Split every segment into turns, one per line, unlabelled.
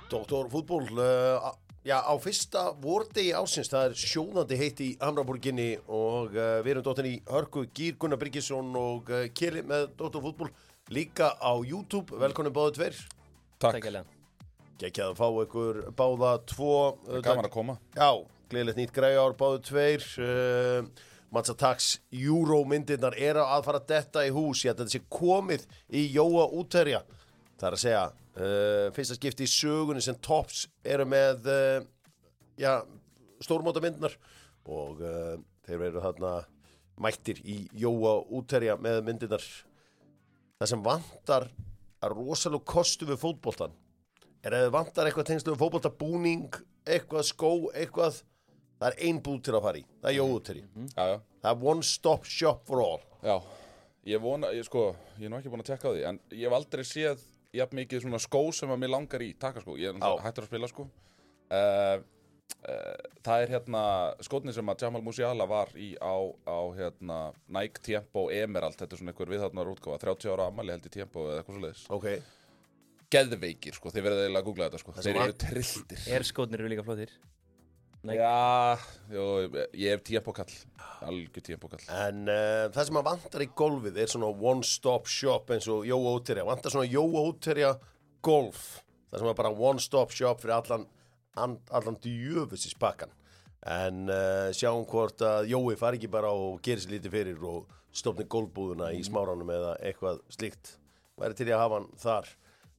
Doktor fútból, á fyrsta vordegi ársins, það sjóðandi heitt í Hamraborginni og við erum dóttin í hörku Gír Gunnar Birgisson og Keli með Doktor fútból líka á YouTube, velkomin báðu tveir.
Takk.
Gekkjað að fá ykkur báða tvo.
Gaman að koma.
Já, gleðilegt nýtt græjár báðu tveir. Matsatax Euro-myndirnar að fara að detta í hús, ég held að þetta sé komið í Jóa útherja. Það að segja, fyrsta skipti í sögunni sem Tops eru með stórmótamyndirnar og þeir eru þarna mættir í Jóa útherja með myndirnar. Það sem vantar að rosalega kostu við fótboltan að vantar eitthvað tengslu við fótboltabúning, eitthvað skó, eitthvað. Það ein búð til að fara í. Það Jóa útherji.
Já.
Það one stop shop for all.
Já, ég er nú ekki búin að tekka á því, en ég hef aldrei séð jafn mikið svona skó sem að mér langar í, takaskó. Ég er hættur að spila skó. Það hérna skótni sem að Jamal Musiala var í á Nike Tiempo Emerald, þetta svona einhver viðhaldnar útgáfa, 30 ára afmæli held í Tiempo eða eitthvað svoleiðis.
Okay.
Geðveikir, þeir verða eiginlega að googla þetta, Þeir eru trilltir.
Skótnir eru líka flottir.
Já, ég hef Tiempo-kall, algjör Tiempo-kall.
En það sem að vantar í golfið svona one stop shop eins og Jóa útherja. Vantar svona Jóa útherja golf. Það sem að bara one stop shop fyrir allan djöfusins pakkan. En sjáum hvort að Jói fari ekki bara og gerir sér lítið fyrir og stofni golfbúðuna í Smáranum eða eitthvað slíkt. Væri til að hafa hann þar.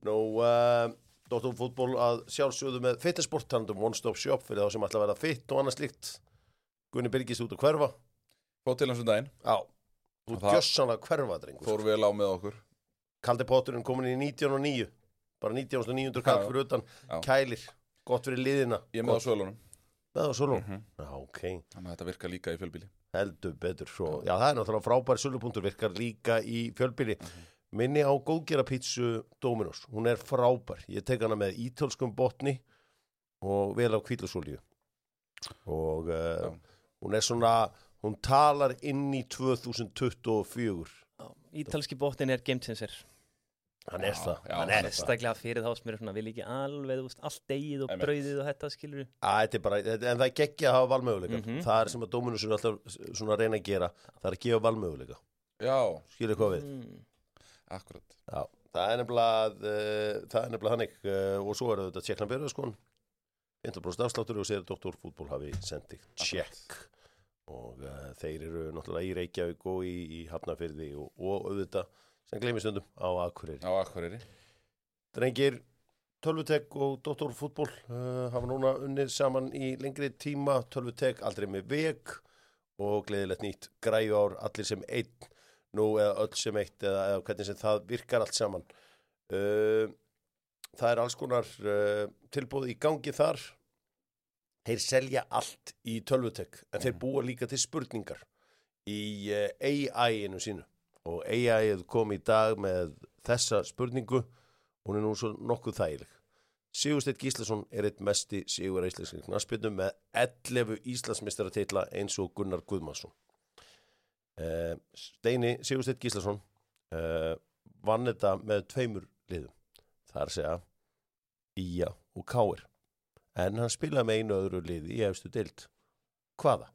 Doktor fútból að sjálfsögðu með fitnessport, one stop shop fyrir þá sem ætla að vera fit og annað slíkt. Gunni Birgis út að hverfa.
Fótt til hans daginn.
Já, þú gjössanlega hverfa, drengur.
Fór vel á með okkur.
Kaldi potturinn komin í 1909. Bara 19.900 kall fyrir utan. Kælir, gott fyrir liðina.
Ég er með á svölunum.
Með á svölunum? Já, ok.
Þannig að þetta virkar líka í fjölbýli.
Heldur betur svo. Já, það náttúrulega frábær sölupunktur, virkar líka í fjölbýli. Minni á góðgera pítsu Dominos. Hún frábær. Ég tek hana með ítölskum botni og vel á hvítlausolíu. Og hún svona, hún talar inn í 2024.
Ítalski botnin game changer.
Hann það.
Hann staklega fyrir þá sem eru svona, vil ekki alveg, allt degið og brauðið og þetta, skilur við.
Þetta bara, en það geggja að hafa valmöguleika. Það sem að Dominos alltaf svona að reyna að gera. Það að gefa valmöguleika.
Já.
Skilur hvað við?
Akkurat.
Já, það nefnilega hannig og svo þetta tjekkna byrjuð sko 50% afsláttur og segir Doktor fútból hafi sendið tjekk og þeir eru náttúrulega í Reykjavík og í Hafnarfirði og auðvitað sem gleymist stundum á Akureyri. Drengir, Tölvutek og Doktor fútból hafa núna unnið saman í lengri tíma. Tölvutek aldrei með veg og gleðilegt nýtt græjuár allir sem einn. Nú eða öll sem eitt eða hvernig sem það virkar allt saman. Það alls konar tilboð í gangi þar. Þeir selja allt í Tölvutek en þeir búa líka til spurningar í AI-inu sínu og AI kom í dag með þessa spurningu. Hún nú svo nokkuð þægileg. Sigursteinn Gíslason einn mesti sigur íslenskri knattspyrnu með 11 Íslandsmeistaratitla eins og Gunnar Guðmansson. Steini Sigursteinn Gíslason vann þetta með 2 liðum. Það að segja IA og KR. En hann spilaði með einu öðru liði í efstu deild. Hvaða?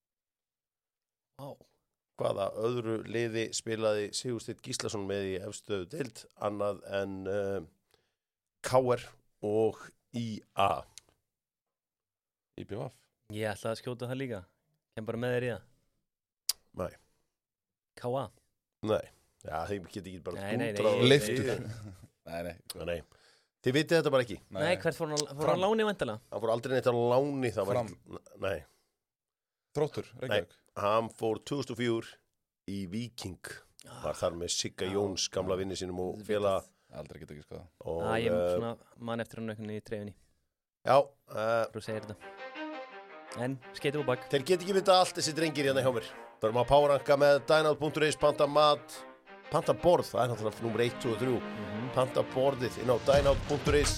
Hvaða öðru liði spilaði Sigursteinn Gíslason með í efstu deild annað en KR og IA?
IBVF.
Ég ætla að skjóta það líka. Kem bara með þér í það.
Nei.
K.A.
Nei. Já, þeim geti ekki bara
Leiftur. Nei.
Þið vitið þetta bara ekki.
Nei, hvert fór hann láni væntanlega?
Hann fór aldrei neitt á láni. Nei.
Þróttur, Reykjavík.
Nei, hann fór 2004 í Víking. Var þar með Sigga Jóns, gamla vinni sínum og félaga.
Aldrei geta ekki skoða.
Ég svona mann eftir hann aukninni í dreifinni.
Já.
Þú segir þetta. En, skeitum og bak.
Þeir geti ekki vita allt þessi drengir hérna hjá mér. Það erum að powerranka með dynout.is, panta mat, panta borð, það náttúrulega nummer 1, 2 og 3. Panta borðið inn á dynout.is.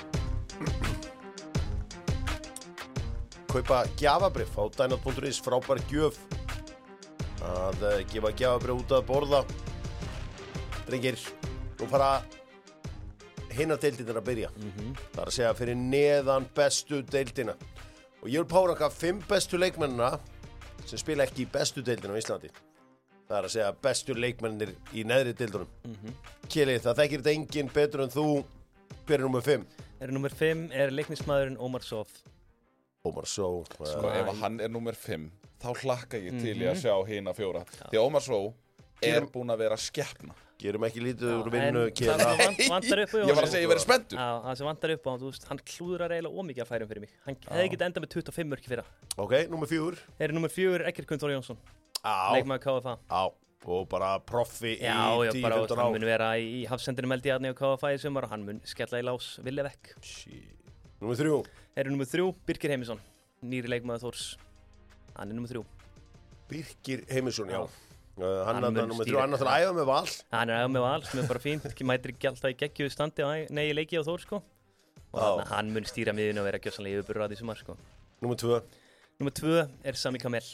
Kaupa gjafabréf á dynout.is, frábær gjöf. Að gefa gjafabréf út að borða. Drengir, nú fara hinna deildina að byrja. Það að segja fyrir neðan bestu deildina. Og ég vil páraka 5 bestu leikmennina sem spila ekki í bestu deildina á Íslandi. Það að segja bestu leikmennir í neðri deildunum. Kili, það þekkir þetta enginn betur en þú. Hver er nummer 5?
Númer 5 er leiknismæðurinn Omar Sof.
Omar Sow.
Sko, ef hann er númer 5, þá hlakka ég til ég að sjá hina 4. Því Omar Sow er búinn að vera skeppna.
Gerum ekki lítið úr vinnu,
En
Kila.
það sem vantar upp á
Ég var að segja ég verið spenntur.
Já, það sem vantar upp á, þú veist, hann klúðrar eiginlega ómikið að færum fyrir mig. Hann hefði getið endað með 25 mörki fyrra.
Ok, nummer 4.
Númer 4 Eggert Gunnþór Jónsson,
Á,
leikmaður KFA.
og bara proffi í
Já,
10-15
hann
ár.
mun vera í hafsendinu meldi aðni á KFA í sumar og hann mun skella í lás vilja vekk.
Nummer 3.
Númer 3 Birkir Heimisson, nýri leikmaður Þórs. Hann er nummer 3.
Birkir Heimisson, já. Hann
Hann
er
mun
nummer 3,
stýra-
hann er að æfa með Val.
Hann er aðeins með Val, sem er bara fínt, mætir ekki alltaf í geggjuðu standi í leiki á Þór, sko. Og þannig að hann mun stýra miðinu og vera gjössanlega yfirburður að því sumar, sko.
Nummer 2.
Númer 2 er Sami Kamel.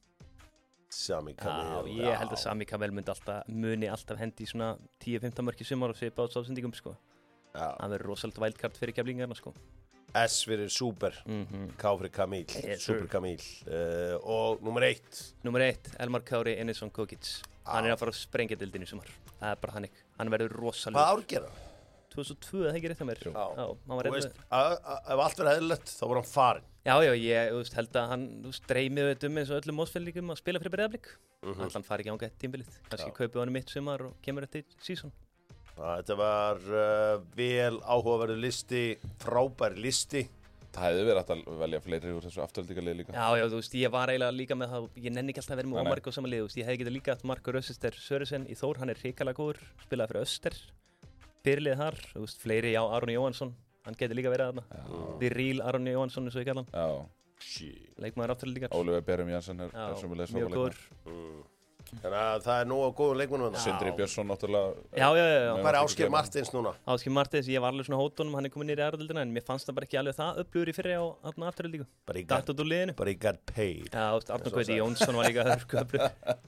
Sami Kamil.
Já, ég held að Sami Kamel muni alltaf hendi í svona 10-15 mörki sumar og svipa á sáðsendingum, sko.
Já.
Hann verður rosalega wildcard fyrir Keflingarna, sko.
S fyrir Super. K fyrir Kamil.
Yes,
Super
sir.
Kamil. Og nummer 1.
Númer 1, Elmar Kári Einarsson Kókic. Hann er að fara að sprengja dildinu í sumar. Það er bara þannig. Hann verður rosalega.
Hvað ár gera?
2002, það ekki rétt að mér.
Já.
Hann var
Þú
reynd
veist, ef allt verið eðlilegt, þá var hann farin.
Já, ég held að hann dreymið þetta eins og öllum mósfélíkum að spila fyrir Breiðablik. Hann fari ekki ánga eitt tímbilið. Kannski kaupið hann mitt sumar og kemur eftir sísón.
Þetta var vel áhugaverður listi, frábær listi.
Það hefði verið hægt að velja fleiri úr þessu afturöldingarlið líka.
Já, þú veist, ég var eiginlega líka með það, ég nenni ekki alltaf að vera með
Nei, nei.
Ómark á sama lið, þú veist, ég hefði getað líka haft Markur Össister Söresen í Þór, hann er hrikalega góður, spilaði fyrir Öster, fyrirlið þar, þú veist, fleiri, já, Aron Jóhansson, hann getur líka verið þarna, The Real Aron Jóhansson, eins og ég kalla hann,
Já,
leikmaður afturöldingar.
Oliver Berum Jansen er
Já,
sömuleiðis
mjög
frábær
góður.
Þannig að það er nú á góðum leikmennum
leikmaður.
hann.
Sindri Björnsson náttúrulega.
Já.
Hvað er Ásgeir Martins núna?
Ásgeir Martins, ég var alveg svona hótunum, hann er komin nýri í aðradildina, en mér fannst það bara ekki alveg það upplöfur í fyrri á afturöldingu.
Bara í
Datt út úr liðinu.
But he got paid.
Já, þú veist, Arnur Gauti Jónsson var líka öflur.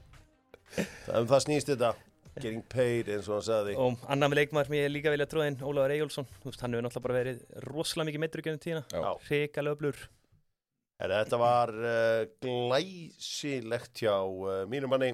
Það snýst þetta. Getting paid, eins og hann sagði.
Og annar með leikmaður sem ég líka vilja tróða inn, Ólafur Eyjólfsson, þú veist, hann hefur náttúrulega bara verið rosalega mikið meiddur í gegnum tíðina,
Já.
hrikalega öflur.
Þetta var glæsilegt hjá mínum manni.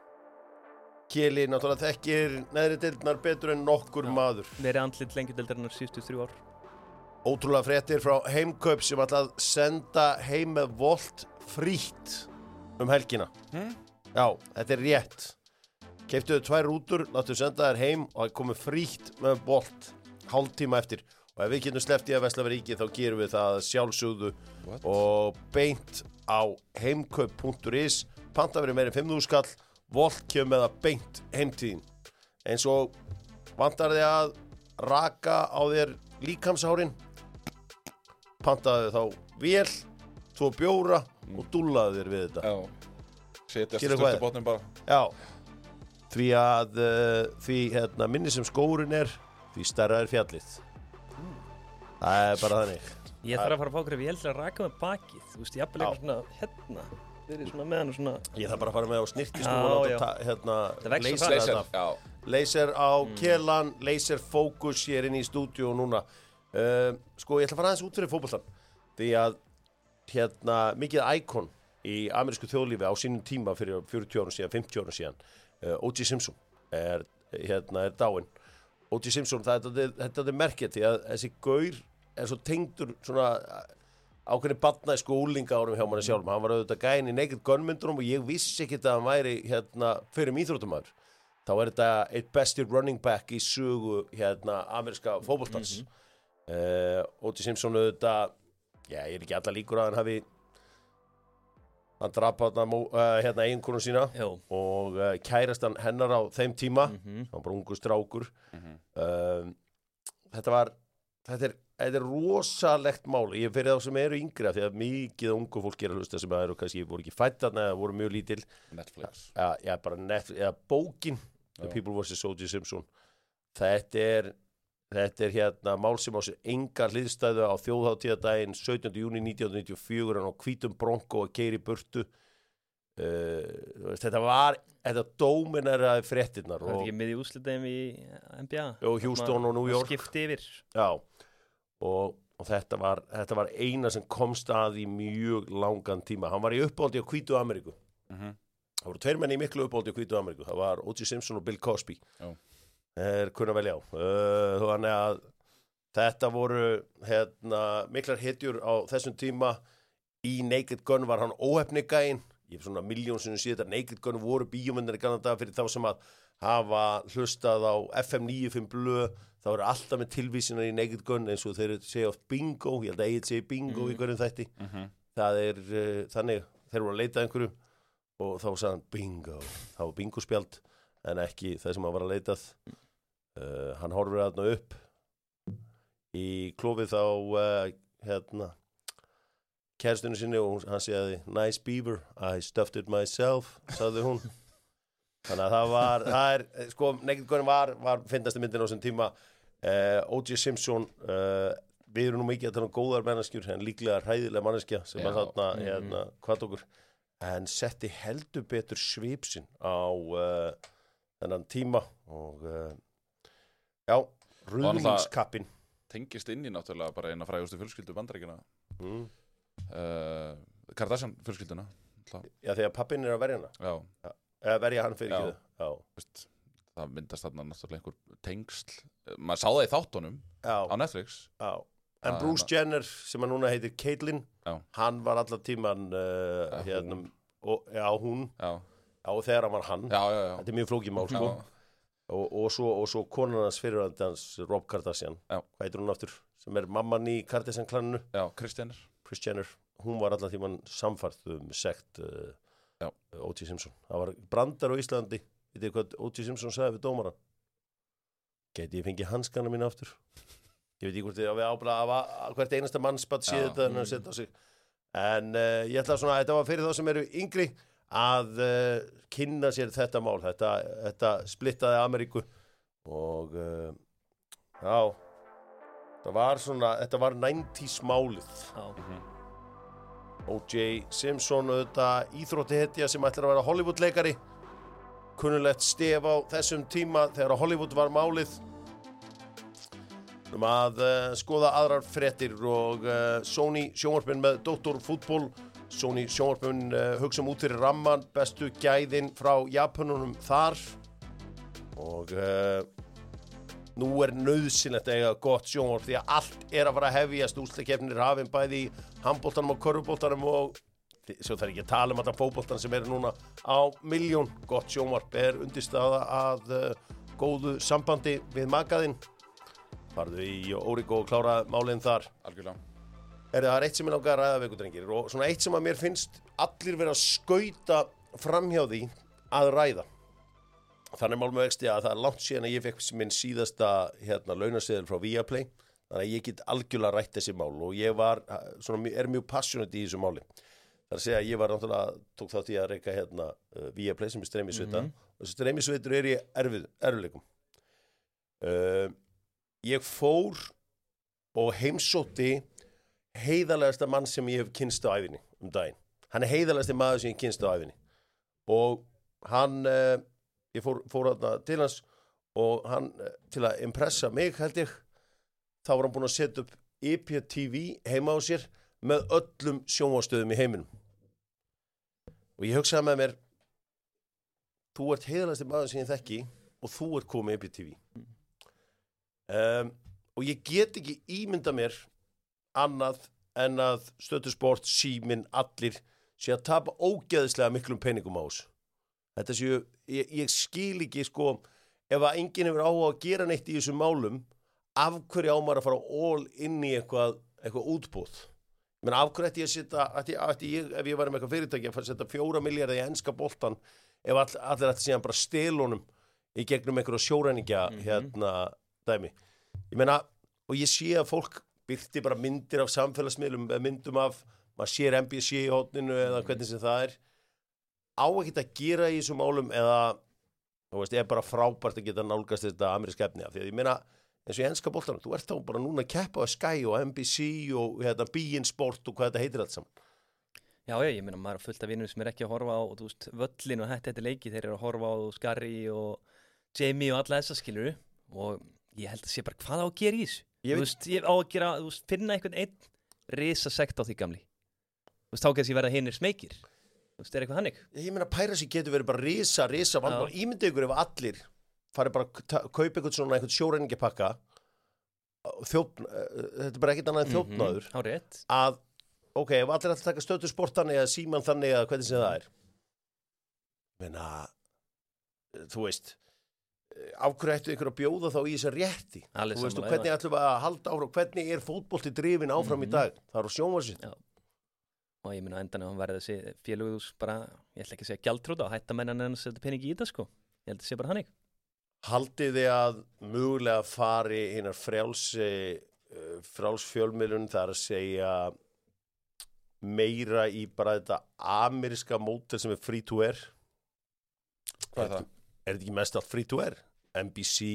Keli náttúrulega þekkir neðri deildnar betur en nokkur maður.
Verið andlit lengjudeildarinnar síðustu 3 ár.
Ótrúlega fréttir frá Heimkaup sem ætla að senda heim með Volt frítt helgina. Já, þetta er rétt. Keyptuðu 2 rútur, láttuðu senda þær heim og það komið frítt með Volt hálftíma eftir. Og ef við getum sleppt í að vesla við ríkið þá gerum við það sjálfsögðu og beint á heimkaup.is. Panta verið meira en 5.000 skall. Volt kemur með það beint heimtíðin. Eins og vantar þið að raka á þér líkamshárin. Pantaðu þá vel, 2 bjóra og dúllaðu þér við þetta.
Já, setjast
Gerum
stund
hvað?
í botnin bara.
Já, því að minni sem skórin er, því stærra er fjallið. Það er bara þannig.
Ég þarf að fara að fá okkur ef ég heldur að raka með bakið, þú veist, ég eitthvað svona hérna, verið svona með hann og svona.
Ég þarf bara að fara með á snirtist
Já,
og
já. Það vex svo hratt.
laser,
Já,
laser á kelan, laser fókus, ég er inn í stúdíu núna. Sko, ég ætla að fara aðeins út fyrir fótboltan. Því að mikið íkon í amerísku þjóðlífi á sínum tíma fyrir 40 árum síðan, 50 árum síðan, O.J. Simpson er dáinn. O.J. Simpson, þetta er merkið því að þessi gaur er svo tengdur svona ákveðni barnæsku úlinga árum hjá manni sjálfum. Hann var auðvitað gæinn í Naked Gun myndunum og ég vissi ekki að hann væri fyrir íþróttumæður. Þá er þetta eitt besti running back í sögu ameríska fótboltans. O.J. Simpson auðvitað, ég er ekki alla líkur að hann drap eiginkonu sína.
Jó.
Og kærastan hennar á þeim tíma. Hann var bara ungur strákur. Þetta er rosalegt mál. Ég fyrir þá sem eru yngri af því að mikið ungu fólk er að hlusta sem eru kannski voru ekki fædd þarna eða voru mjög lítil.
Netflix.
Já, bara Netflix, eða bókin The People vs. O.J. Simpson. Þetta er mál sem á sér enga hliðstæðu á þjóðhátíðardaginn 17. júní 1994 hann á hvítum bronko að keyra í burtu. þetta dómineraði fréttirnar
Það er ekki miði úrslitaðum í NBA
og Houston og New York
skipti yfir
já, og þetta var eina sem komst að í mjög langan tíma. Hann var í uppáldi á Hvítu Ameríku. Það voru tveir menn í miklu uppáldi á Hvítu Ameríku. Það var O.J. Simpson og Bill Cosby. Kunna velja á. Þannig að þetta voru miklar hetjur á þessum tíma. Í Naked Gun var hann óhefnigæinn. Ég hef svona miljónsinnum síðan Naked Gun voru bíómyndar í gamla daga fyrir þá sem að hafa hlustað á FM 95 blöð. Það voru alltaf með tilvísinar í Naked Gun eins og þeir segja oft bingo, ég held að Egil segi bingo í hverjum þætti. Það þannig, þeir voru að leita einhverju og þá sagði hann bingo. Það var bingospjald en ekki það sem hann var að leitað. Hann horfir þarna upp í klófið á kærastunni sinni og hann segði nice beaver, I stuffed it myself, sagði hún. Þannig að sko, Naked Gun var fyndnasti myndin á þessum tíma. O.J. Simpson við erum nú mikið að tala góðar manneskjur en líklega hræðilega manneskja sem að þarna hvað okkur en setti heldur betur svipsinn á þennan tíma og rúðningskappin
tengist inn í náttúrulega bara eina frægustu fjölskyldu Bandaríkjanna Kardashian fjölskylduna
Já, þegar pappin að verja hana eða verja hann fyrir ekki
það það myndast þarna náttúrulega einhver tengsl maður sá það í þáttunum á Netflix
en Bruce Jenner sem hann núna heitir Caitlyn hann var allan tíman hún þegar hann var hann þetta mjög flókið mál sko og svo konan hans fyrirvændans Rob Kardashian hvað heitir hún aftur sem mamman í Kardashian klaninu
Kris
Jenner hún var allan tíman samfærð sekt O.J. Simpson það var brandar á Íslandi Vitið hvað O.J. Simpson sagði við dómaran? Gæti ég fengið hanskana mína aftur? Ég veit ekki hvort við áblaða hvert einasta mannspatt séð þetta en að setja á sig. En ég ætla svona að þetta var fyrir þá sem eru yngri að kynna sér þetta mál. Þetta splittaði Ameríku og þetta var 90s málið. O.J. Simpson auðvitað íþróttahetja sem ætlar að vera Hollywood-leikari. Kunnulegt stef á þessum tíma þegar Hollywood var málið að skoða aðrar fréttir og Sony sjónvarpin með Dr. Fútból Sony sjónvarpin hugsa út fyrir ramman bestu gæðin frá Japanunum þar og nú nauðsynlegt að eiga gott sjónvarp því að allt að fara að hefjast úrslitakeppnir hafin bæði í handboltanum og körfuboltanum og svo það ekki að tala allan fótboltan sem núna á milljón gott sjónvarp undirstaða að góðu sambandi við makaðinn farðu í Órigó og klára málin þar
algjörlega
það eitt sem langar að ræða við ykkur drengir og svona eitt sem að mér finnst allir vera að skauta framhjá því að ræða þannig mál með vexti að það langt síðan að ég fekk minn síðasta launaseðil frá Viaplay þannig að ég get algjörlega rætt þessi mál og ég mjög passionate í þessu máli Það segja að ég var náttúrulega tók þátt í að reyka Viaplay sem streymisveita og þessi streymisveitur í erfiðleikum. Ég fór og heimsótti heiðarlegasta mann sem ég hef kynst á ævinni daginn. Hann heiðarlegasti maður sem ég kynst á ævinni og hann ég fór þarna til hans og hann til að impressa mig held ég þá var hann búinn að setja upp IPTV heima á sér með öllum sjónvarpsstöðum í heiminum. Og ég hugsaði með mér, þú ert heiðarlegasti maður sem ég þekki og þú ert komið IPTV. Og ég get ekki ímynda mér annað en að Stöðusport, Síminn, allir sé að tapa ógeðslega miklum peningum á þessu. Þetta séu, ég skil ekki sko, ef að enginn hefur áhuga að gera neitt í þessum málum, af hverju á maður að fara all inn í eitthvað útboð? Men af hverju ætti ég að setja, ef ég var með eitthvað fyrirtæki, að fara að setja 4 milljarða í enska boltan, ef allir ætti síðan bara stelunum í gegnum einhverju sjóræningja dæmi. Ég meina, og ég sé að fólk birti bara myndir af samfélagsmiðlum, myndum af, maður sér NBC í hótninu eða hvernig sem það á ekkert að gera í þessum málum eða, þú veist, bara frábært að geta nálgast þetta ameríska efni af því að ég meina, eins og í enska boltanum, þú ert þá bara núna að keppa á Sky og NBC og beIN Sport og hvað þetta heitir allt saman.
Já, ég meina maður er fullt af vinnum sem er ekki að horfa á þú veist, völlin og þetta leiki, þeir eru að horfa á Skarri og Jamie og alla þessa skilur og ég held að sé bara hvað á að gera í þessu. Þú veist, ég á að gera, þú veist, finna einhvern einn risasekt á því gamli. Þú veist, þá kannski verða hinir smeykir. Þú veist, eitthvað hannig.
Ég meina Piracy getur verið bara risa vandamál. Ímyndið ykkur ef allir farið bara að kaupa einhvern sjóræningapakka þetta er bara ekkert annað en þjófnaður
á rétt.
Að, ok, ef allir ætla að taka Stötu Sport þannig eða Síman þannig eða hvernig sem það er meina þú veist af hverju ættu ykkur að bjóða þá í þessa rétti
Allir
þú veist, og
sammála,
hvernig ætlum við að halda áfram hvernig er fótbolti drifin áfram í dag það er á sjónvarpsins
og ég meina á endanum hann verði þessi félögðus bara, ég ætla ekki að segja gjaldþrota og hætta mennan en að setja peningi í þetta sko ég held að sé bara hannig.
Haldið þið að mögulega fari hinnar frjálsfjölmiðlun þar að segja meira í bara þetta ameríska mótel sem er free to air?
Hvað er það?
Er þetta ekki mest allt free to air? NBC,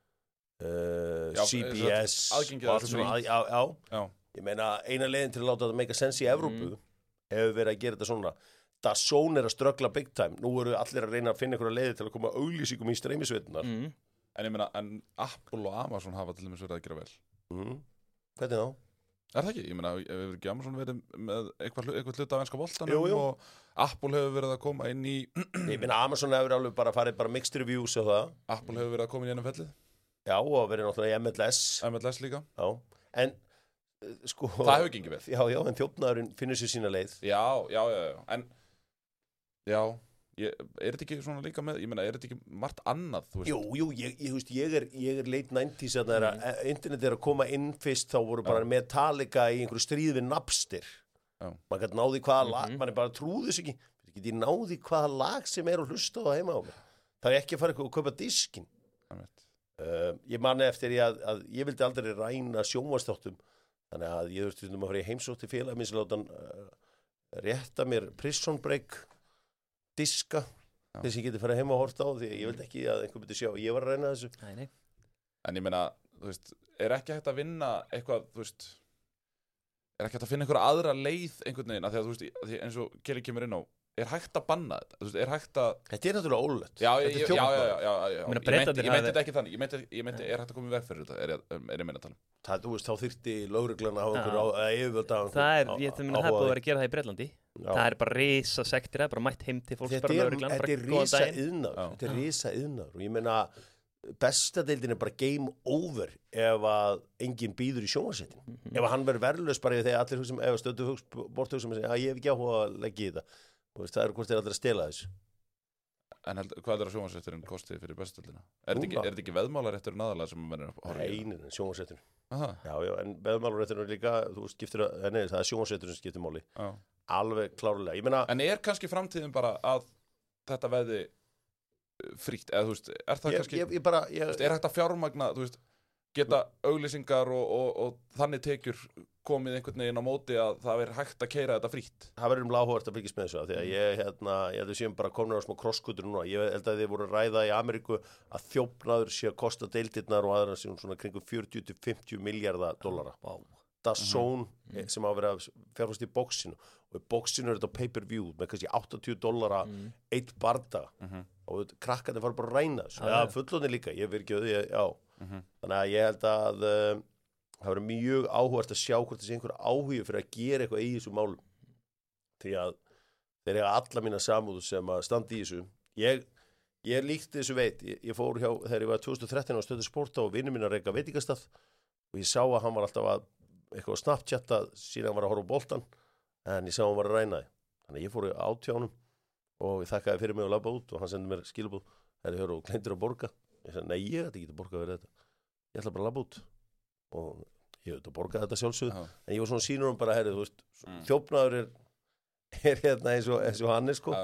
CBS
aðgengið allt svona
já. Ég meina eina leiðin til að láta þetta make a sense í Evrópu hefur verið að gera þetta svona DAZN er að ströggla big time nú eru allir að reyna að finna einhverja leiði til að koma auglýsingum í streymisveitunar
En ég meina, en Apple og Amazon hafa til dæmis verið að gera vel
Hvernig þá?
Er það ekki? Ég meina, hefur ekki Amazon verið með eitthvað hluta af enska boltanum
Jú.
og Apple hefur verið að koma inn í
Ég meina Amazon hefur alveg bara farið bara mixed reviews og það
Apple hefur verið að koma inn í ennum
Já, og verið náttúrulega í
MLS líka
Já, en sko
Það hefur gengið vel
Já, en þjófnaðurinn finnur sér sína leið
Já, en já, er þetta ekki svona líka með, ég meina, er þetta ekki margt annað, þú veist?
Jú, ég er late 90s að það er internet er að koma inn fyrst þá voru bara Metallica í einhverju stríð við Napster maður gæti náði hvaða lag, maður bara trúði þess ekki geti náði hvaða lag sem er að hlusta á það heima á mig það er ekki að fara að kaupa diskin ég mani eftir að ég vildi aldrei ræna sjónvarpsþáttum þannig að ég þurfti að fara í heimsótt til félag minns að láta hann rétta mér Prison Break diska þess að ég geti farið heima og horta á því ég vildi ekki að einhver myndi sjá ég var að reyna þessu
Nei.
En ég meina, þú veist, er ekki hægt að vinna eitthvað, þú veist er ekki hægt að finna einhverja aðra leið einhvern veginn, af því að þú veist, eins og Kelly kemur inn á er hægt að banna þetta, þú veist, er hægt að
Þetta er náttúrulega ólögt
Já,
Ég meina, Bretarnir
ég meinti þetta ekki þannig ég meinti, er hægt að koma í veg fyrir þetta er ég meina að tala
Það, þú veist, þá þyrfti lögreglan að hafa einhver yfirvöld að
Það er, ég meina, það er búið að vera að gera það í Bretlandi það er bara risa sektir, það er bara mætt heim til fólks bara lögreglan, bara góðan daginn
Þetta er risa iðnaður og ég meina besta deildin er bara game over ef að enginn býður í sjónvarpssetinu ef hann verður verðlaus bara þegar allir hugsa ef stöðu bort hugsa með ég hef ekki áhuga að leggja í það og það er hvort þeir allir að stela þessu
En hvað er að sjónvarpsrétturinn kostið fyrir bestöldina? Er þetta ekki veðmálarétturinn aðalega sem maður er að horfa í?
Nei, sjónvarpsrétturinn Já, en veðmálarétturinn líka það er sjónvarpsrétturinn sem skiptir máli Alveg klárlega Ég meina
En er kannski framtíðin bara að þetta veði frítt eða þú veist, er það kannski er hægt að fjármagna, þú veist geta auglýsingar og þannig tekjur komið einhvern veginn á móti að það verður hægt að keyra þetta frítt
Það verður áhugavert að fylgjast með þessu því að ég held að séum bara komin á smá krosskutur núna ég held að þið voru að ræða í Ameríku að þjófnaður sé að kosta deildirnar og aðra sem svona kringum 40-50 miljardar dollara DAZN sem á að vera fjárfæst í boxinu og í boxinu er þetta pay-per-view með kannski $80 eitt bardaga og krakkarnir fara bara að ræna þessu fullorðnir líka, ég verð ekki þannig að ég held að það verður mjög áhugavert að sjá hvort þessi einhver áhugi fyrir að gera eitthvað í þessu málum því að þeir eiga alla mína samúð sem að standa í þessu ég líkti þessu ég fór hjá þegar ég var 2013 á Stöðu Sporta og vinur mín að reka veitingastað og ég sá að hann var alltaf að eitthvað að Snapchatta síðan hann var að horfa á boltan en ég sá hann var að ræna þannig að ég fór á átjánum og ég þakkaði fyrir mig og labba út og hann sendi mér skilabúð og gleymdir að borga ég sagði, nei, ég ætti ekki að borga fyrir þetta ég ætla bara að labba út og ég ætti að borga þetta sjálfsögð en ég var svona sínur bara, þú veist þjófnaður er hérna eins og hann er sko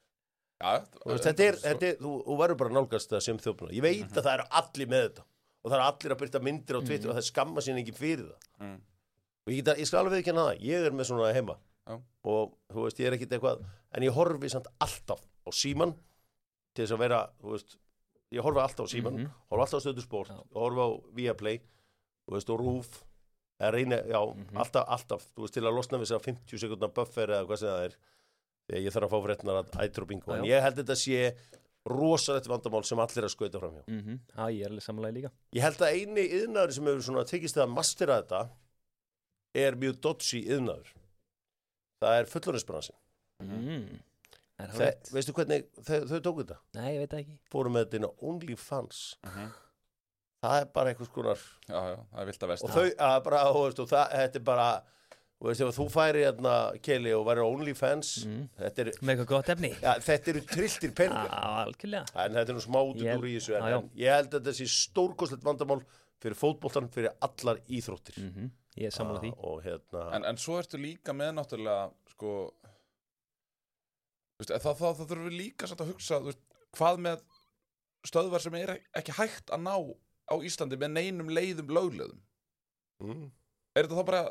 þú verður bara að nálgast það sem þjófnaður ég veit að það eru allir með þetta og það eru allir að byrta myndir á Twitter og það skamma sín ekki fyrir það og ég skal alveg ekki hana ég er með svona heima og þú veist, ég er ekkit eitthvað en ég horfi samt alltaf á Síman til þess að vera, þú veist ég horfi alltaf á Síman, horfi alltaf á Stöðu Sport horfi á Viaplay, þú veist, og RÚV reyna, já, alltaf þú veist, til að losna við þess að 50 sekundar buffer eða hvað sem það þegar ég þarf að fá fréttunar að ætru og bingo, en ég held þetta sé rosalegt vandamál sem allir að skauta fram hjá.
Já, ég alveg samanlega líka.
Ég held að eini iðnaður sem hefur svona tekist að mastera þetta mjög dodgy iðnaður. Það fullorðinsbransin. Veistu hvernig þau tóku þetta?
Nei, ég veit það ekki.
Fóru með þetta inn á OnlyFans. Það bara einhvers konar.
Já, það vilt að vest.
Og þetta bara og veist, ef þú færi hérna Keli og væri á OnlyFans
með eitthvað gott efni
þetta eru trilltir peningar
algjörlega.
En þetta er nú smá útúr í þessu en ég held að þetta sé stórkostlegt vandamál fyrir fótboltan, fyrir allar íþróttir
ég er sammála því
og, hérna...
en svo ertu líka með náttúrulega sko, veist, það þurfum við líka að hugsa veist, hvað með stöðvar sem er ekki hægt að ná á Íslandi með neinum leiðum lögleiðum þetta þá bara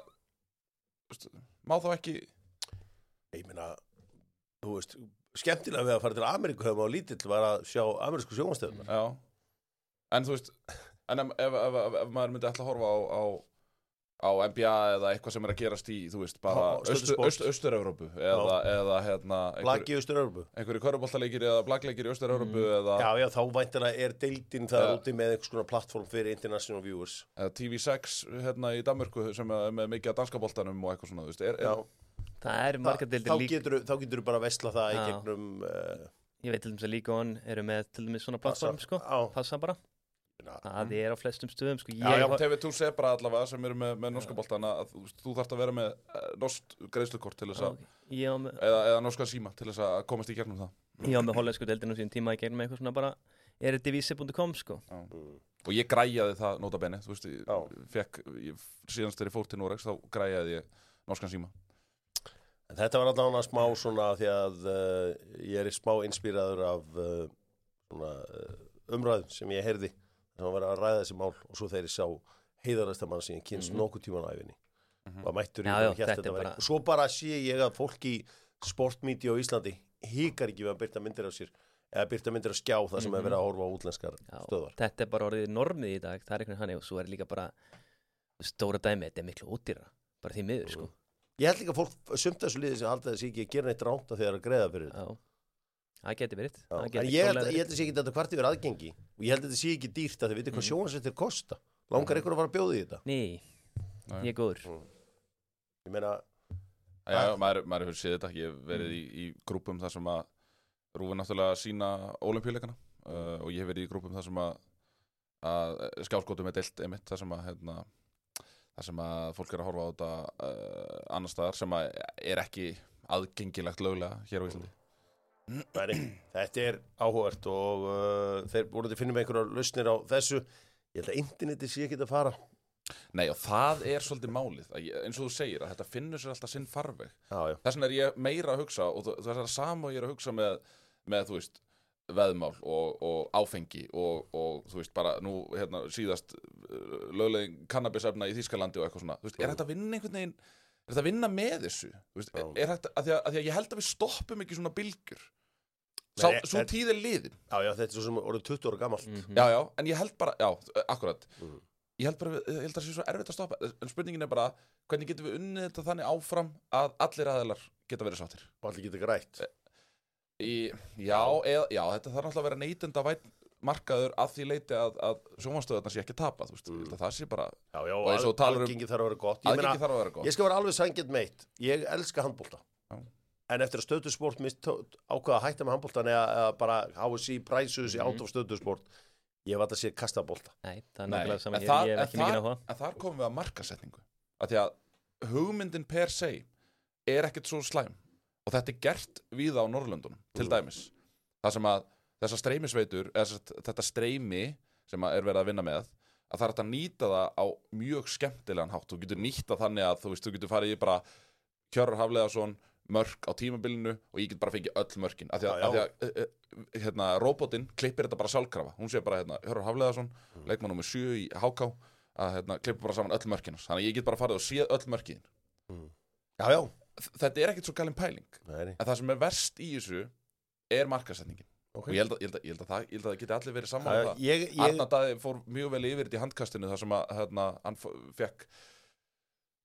má þá ekki
ég meina þú veist, skemmtilega við að fara til Ameríku þegar maður lítill var að sjá amerísku sjónvarpsstöðvarnar
já, en þú veist en ef maður myndi ætla að horfa á NBA eða eitthvað sem að gerast í þú veist, bara Austur-Evrópu eða hérna
blaki í Austur-Evrópu
einhverju körfuboltaleikir eða blakleikir í Austur-Evrópu eða
já, þá væntanlega deildin það úti með einhvers konar plattform fyrir international viewers
eða TV6 hérna í Danmörku sem er með mikið af danska boltanum og eitthvað svona, þú veist
það margar deildir
líka þá getur þú bara vesla það í gegnum
ég veit til dæmis að League One eru með til dæmis svona plattform sko, passa bara það á flestum stöðum sko.
Já, TV2 Sebra allavega sem eru með norska boltana að þú þarft að vera með norskt greiðslukort til þess að eða norska síma til þess að komast í gegnum það
Já, með hollensku deildinu sín tíma í gegnum eitthvað svona bara eredivise.com sko
og ég græjaði það nota bene þú veist, síðanst þegar ég fór til Noregs þá græjaði ég norskan síma
en þetta var allavega smá svona því að ég er smá inspíraður af svona umræðum sem ég heyrði þannig að vera að ræða þessi mál og svo þegar ég sá heiðarasta mann sem ég kynst nokkuð tíman á æfinni var mættur í og hélt þetta var og svo bara sé ég að fólk í sportmídia á Íslandi hikar ekki við að byrta myndir af sér eða byrta myndir af skjá það sem er verið að horfa á útlenskar stöðvar
þetta er bara orðið normið í dag, það er einhvern hannig og svo er líka bara stóra dæmi, þetta er miklu ódýra bara því miður sko
ég held líka að fólk sumt þessu liði sem halda þessi ekki að gera neitt ránt þegar að greiða fyrir þetta
það geti verið
en ég held að sé ekki þetta hvart yfir aðgengi og ég held að þetta sé ekki dýrt að þið veitir hvað sjónvarpsréttir kosta langar ykkur að fara að bjóða í þetta?
Nei, ég er góður
ég meina
maður hefur séð þetta, ég hef verið í grúpum þar sem að Rúfi náttúrulega sína ólympíuleikana og ég hef verið í grúpum þar sem að skjálskotum er deilt einmitt þar sem að fólk er að horfa á þetta annar staðar sem að er ekki aðgengilegt löglega hér á Íslandi
Þetta er áhugavert og þeir voru að finna með einhverjar lausnir á þessu ég held að interneti sé ekki að fara
Nei og það er svolítið málið eins og þú segir að þetta finnur sér alltaf sinn farveg
já.
Þess vegna er ég meira að hugsa og það er það sama og ég er að hugsa með þú veist veðmál og áfengi og þú veist bara nú hérna síðast löglegin kannabisefna í Þýskalandi og eitthvað svona þú veist, er þetta að vinna einhvern veginn er þetta að vinna með þessu veist, er þetta, að því að ég held að við stoppum ekki svona bylgjur svo tíð er liðin
já, þetta er svo sem orðið 20 ára gamalt
já, en ég held bara, akkurat ég held að það sé svo erfitt að stoppa en spurningin er bara, hvernig getum við unnið þetta þannig áfram að allir aðilar geta verið sáttir
og allir geta grætt
já, þetta þarf náttúrulega að vera neytendavæn markaður að því leiti að sjónvarpsstöðvarnar sé ekki að tapa þú veist, það sé bara
og aðgengi þarf að vera gott ég skal vera alveg sanngjarn meitt ég elska handbolta en eftir að Stöðusport ákveða að hætta með handboltan eða bara hafa sér præsuðu sér át af Stöðusport ég var að sé kasta bolta
Nei, það er nákvæmlega saman ég hef ekki mikið áhuga
en þar komum við að markasetningu að því að hugmyndin per se er ekkert svo slæm og þetta er gert víða á Norðurlöndunum til dæmis það sem að þessar streymisveitur þetta streymi sem er verið að vinna með að það er að nýta það á mjög skemmtilegan hátt þú getur nýta þannig að þú getur farið í bara Hjörvar Hafliðason mörk á tímabilinu og ég get bara fengið öll mörkin af því að hérna, robotinn klippir þetta bara sjálfkrafa hún sé bara Hjörvar Hafliðason leikmann númer 7 í HK að klippir bara saman öll mörkin þannig að ég get bara farið og séð öll mörkin
já
þetta er ekkert svo galin pæling
en
það sem er verst í þessu er markasetningin og ég held að það geti allir verið saman Arnar Daði fór mjög vel yfir þetta í handkastinu þar sem að hann fekk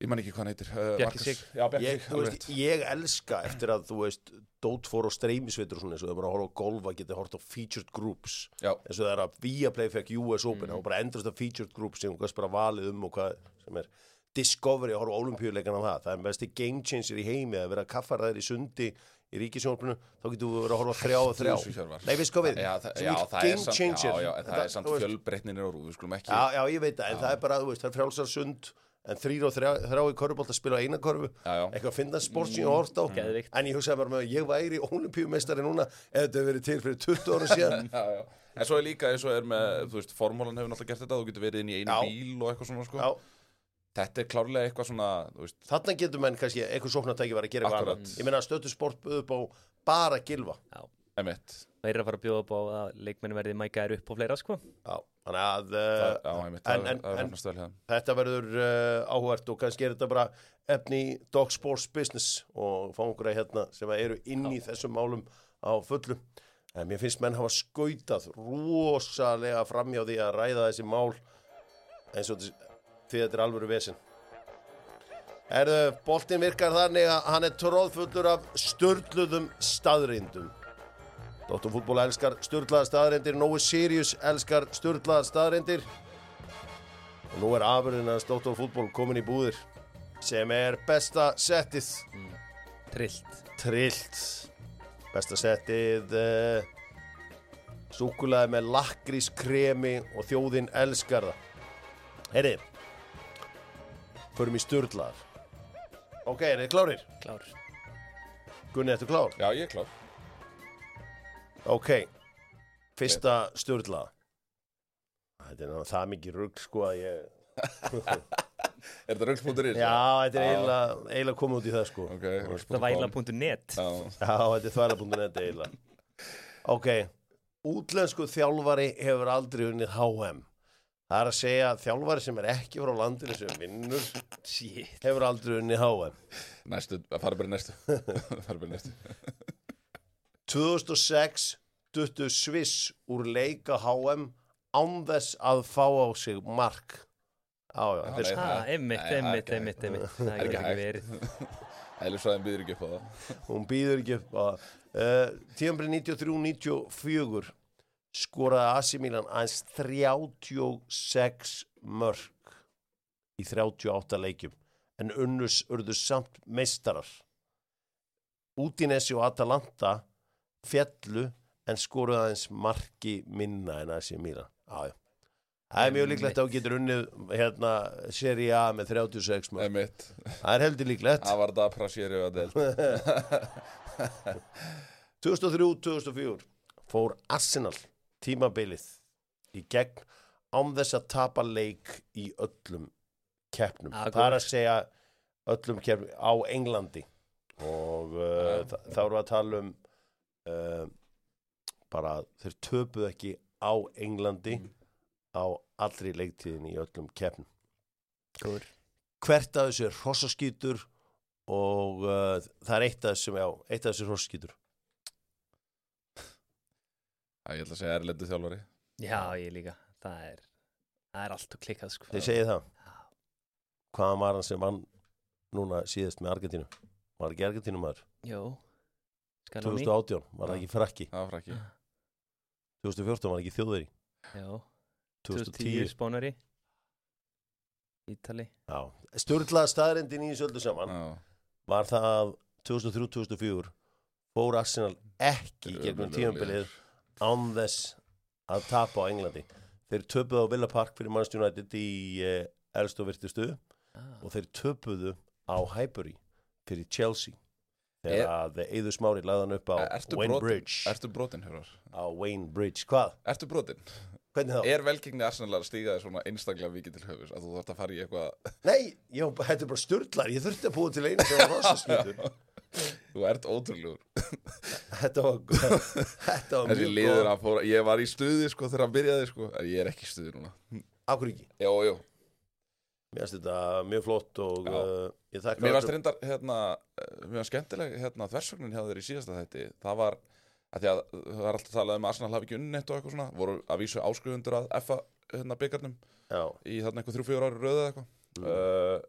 Ég man ekki hvað hann heitir
Bjarki Sig.
Já, Bjarki Sig.
Ég elska eftir að þú veist Dót fór á streymisveitur og svona eins og þau bara að horfa á golf að geta hort á featured groups eins og það að Viaplay fekk US Open og bara endrast af featured groups sem hún bara valið og hvað sem Discovery að horfa á Ólympíuleikana það er besti game changer í heimi að vera kaffarðar í sundi í ríkisjónvarpinu þá getur við verið að horfa 3 Nei, við sko við game changer
það er samt fjölbreytninir og við skulum ekki
Já, ég veit það, en það er bara, þú veist, það er frjálsar sund en 3 og 3 í körfubolta spila á eina körfu eitthvað að finna sport sem ég hort á en ég hugsaði bara með að ég væri ólympíumeistari núna ef þetta hefur verið til fyrir 20 ára síðan
En svo er líka eins og með, þú veist, formúlan hefur náttúrulega gert þetta þú getur verið inn í einu bíl og eitthvað svona sko. Þetta er klárlega eitthvað svona
Þarna getur menn kannski eitthvað sóknartæki var að gera eitthvað Ég meina að Stötu Sport búið upp á bara Gylfa
Það er að fara að bjóða upp á að leikmenni verði mækaðir upp og fleira sko
Þannig að þetta verður áhugavert og kannski er þetta bara efni í Dog Sports Business og fá okkur hérna sem eru inn í þessum málum á fullu en mér finnst menn hafa skautað rosalega framhjá því að ræða þessi mál eins og því þetta er alvöru vesen boltinn virkar þannig að hann er tróðfullur af sturluðum staðreyndum Dr. Fútból elskar sturlaðar staðreyndir Nói Sirius elskar sturlaðar staðreyndir og nú er afurðin hans Dr. Fútból komin í búðir sem er besta settið Trillt besta settið súkkulaði með lakkrískremi og þjóðin elskar það Heyri förum í sturlaðar Ok, er þið klárir?
Klár
Gunni, ertu klár?
Já, ég er klár
Ok, fyrsta sturla Þetta er það mikið rugl sko að ég
Er þetta rugl.is?
Já, þetta er eiginlega komið út í það sko
Þvæla.net
Já, þetta er þvæla.net eiginlega Ok, útlensku þjálfari hefur aldrei unnið HM Það er að segja að þjálfari sem er ekki frá landinu sem vinnur hefur aldrei unnið HM
Fara bara næstu
2006 duttu Sviss úr leik á HM án þess að fá á sig mark
Einmitt Það er ekki verið
Eðlisfræðin býður ekki upp á það
Hún býður ekki upp á það Tímabilið 93-94 skoraði AC Milan aðeins 36 mörk í 38 leikjum en urðu samt meistarar Udinese og Atalanta fjallu en skoruði aðeins marki minna en AC Milan Það er mjög líklegt að þú getur unnið hérna Serie A með 36 mörk Það er heldur líklegt
Það var það að Serie A deild
2003-2004 fór Arsenal tímabilið í gegn án þess að tapa leik í öllum keppnum það er að segja öllum keppnum á Englandi og þá erum við að tala bara þeir töpuðu ekki á Englandi á allri leiktíðinni í öllum keppnum hvert af þessu er hrossaskítur og það er eitt af þessu hrossaskítur
Ég ætla að segja erlendu þjálfari
Já, ég líka Það er allt og klikkað sko
Þið segið það Hvaðan var hann sem vann núna síðast með Argentínu Var ekki Argentínu maður?
Jó
2018 var það ekki Frakki
Já, Frakki
2014 var ekki Þjóðveri
Já
2010
Spánari Ítali
Já Sturlaða staðrendin í söldu saman var það 2003-2004 fór Arsenal ekki gegnum tímabilið án þess að tapa á Englandi þeir töpuðu á Villa Park fyrir Manchester United í elstu og virtustu og þeir töpuðu á Highbury fyrir Chelsea þegar að Eiður Smári lagði hann upp á Wayne Bridge
Ertu brotinn, Hörvar?
Á Wayne Bridge, hvað?
Ertu brotinn?
Hvernig þá?
Er velgengni Arsenal að stíga þér svona einstaklega vikið til höfus að þú þarft að fara í eitthvað
Nei, þetta er bara sturlar ég þurfti að búa til einu sem var rosaskítur
Þú ert ótrúlegur
Þetta var
Þessi liður að fóra Ég var í stuði sko þegar hann byrjaði sko en ég er ekki í stuði núna
Akkur ekki?
Jó
Mér finnst þetta mjög flott og ég þakka
Mér varst reyndar mjög skemmtileg þversögnin hjá þér í síðasta þætti það var að því að það er alltaf talað að Arsenal hafi ekki unnið og eitthvað svona voru að vísu áskrifundur að FA byggarnum í þarna einhver 3-4 ári röðu eða eitthvað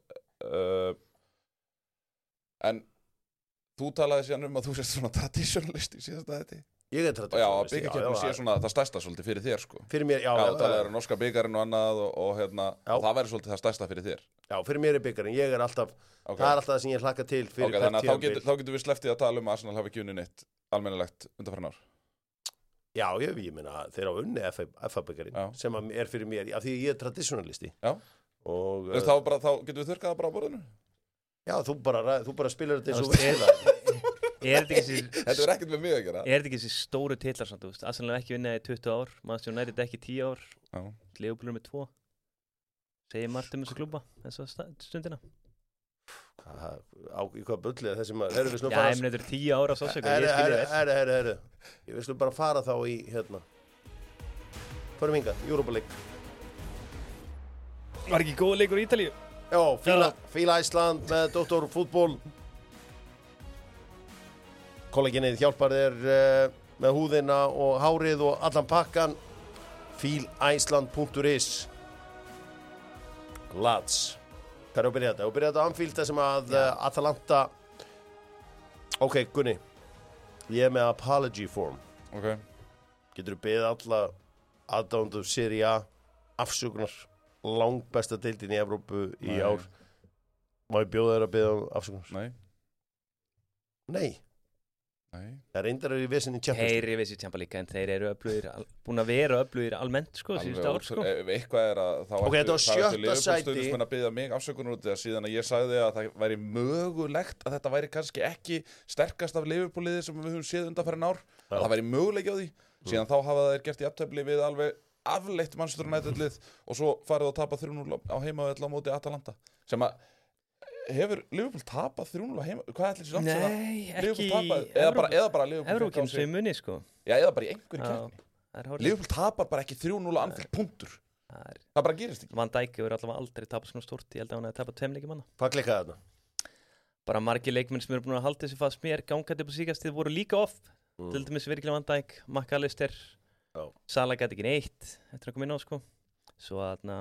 En þú talaði síðan að þú sést svona traditionalist í síðasta þetta.
Ég traditionalist.
Já, byggarkeppnin sé svona það stærsta svolítið fyrir þér, sko.
Fyrir mér, já.
Já, talaði norska byggarinn og annað og það væri svolítið það stærsta fyrir þér.
Já, fyrir mér byggarinn. Ég alltaf, það alltaf það sem ég hlakka til fyrir hvert tímabil.
Þannig að þá getum við slepptið að tala að Arsenal hafi ekki unnið neitt almennilegt undanfarin ár. Já,
ég meina þeir á unni FA-byggarinn sem fyrir mér, af því ég traditionalisti.
Já. Og þá getum við þurrkað það bara á borðinu. Já, þú bara spilar þetta eins og við. Þetta er ekkert með mig að gera.
Er þetta ekki þessi stóru titlar samt, þú veist? Arsenal ekki vinnið í 20 ár, Manchester United ekki 10 ár, Liverpool með 2. Segir margt þessu klúbba, þessa stundina.
Í hvað bullið þessi maður?
Já, ég minn þetta 10 ára sásöku, ég skilja vel.
Herru. Ég veist bara fara þá í, förum hingað, Europa League.
Var ekki góð leikur í Ítalíu?
Já, Fíla Ísland með Dr. Fútból. Kolleginnið hjálpar þér með húðina og hárið og allan pakkan. Fíliceland.is Lads. Hvað er að byrja þetta? Að byrja þetta á Anfield þar sem að Atalanta. Ok, Gunni. Ég með apology form.
Ok.
Getur þú beðið alla aðdándu Serie A afsökunar? Langbesta deildin í Evrópu í ár. Má ég bjóða þér að beða afsökunar? Nei. Það reyndar í vesinni Champions League.
Þeir vissi Champions League en þeir eru búin að vera öflugir almennt sko síðustu ár sko.
Eitthvað að þá
þetta var sjötta sæti
stuðningsmenn að biðja mig afsökunar út þegar síðan að ég sagði að það væri mögulegt að þetta væri kannski ekki sterkast af Liverpool-liði sem við höfum séð undanfarin ár. Það væri möguleiki á því. Síðan þá hafa þeir gert í jafntefli við alveg afleitt Manchester United-lið og svo farið að tapa 3-0 á heimavelli á móti Atalanta sem að hefur Liverpool tapað 3-0 á heima? Hvað ætlir þessi langt sem að Liverpool tapað? Eða bara Liverpool
Evrókemst við munni sko.
Já, eða bara í einhverju keppni. Liverpool tapar bara ekki 3-0 á Anfield punktur. Það bara gerist ekki.
Van Dijk hefur allavega aldrei tapað svona stórt. Ég held að hann hefði tapað 2 leikjum annað.
Hvað klikkaði þarna?
Bara margir leikmenn sem eru búin að halda þessi fast mér gangandi upp á síkastið voru líka off. Til dæmis virkilega Van Dijk, McAllister, Salah gæti ekki neitt eftir að koma inn á sko. Svo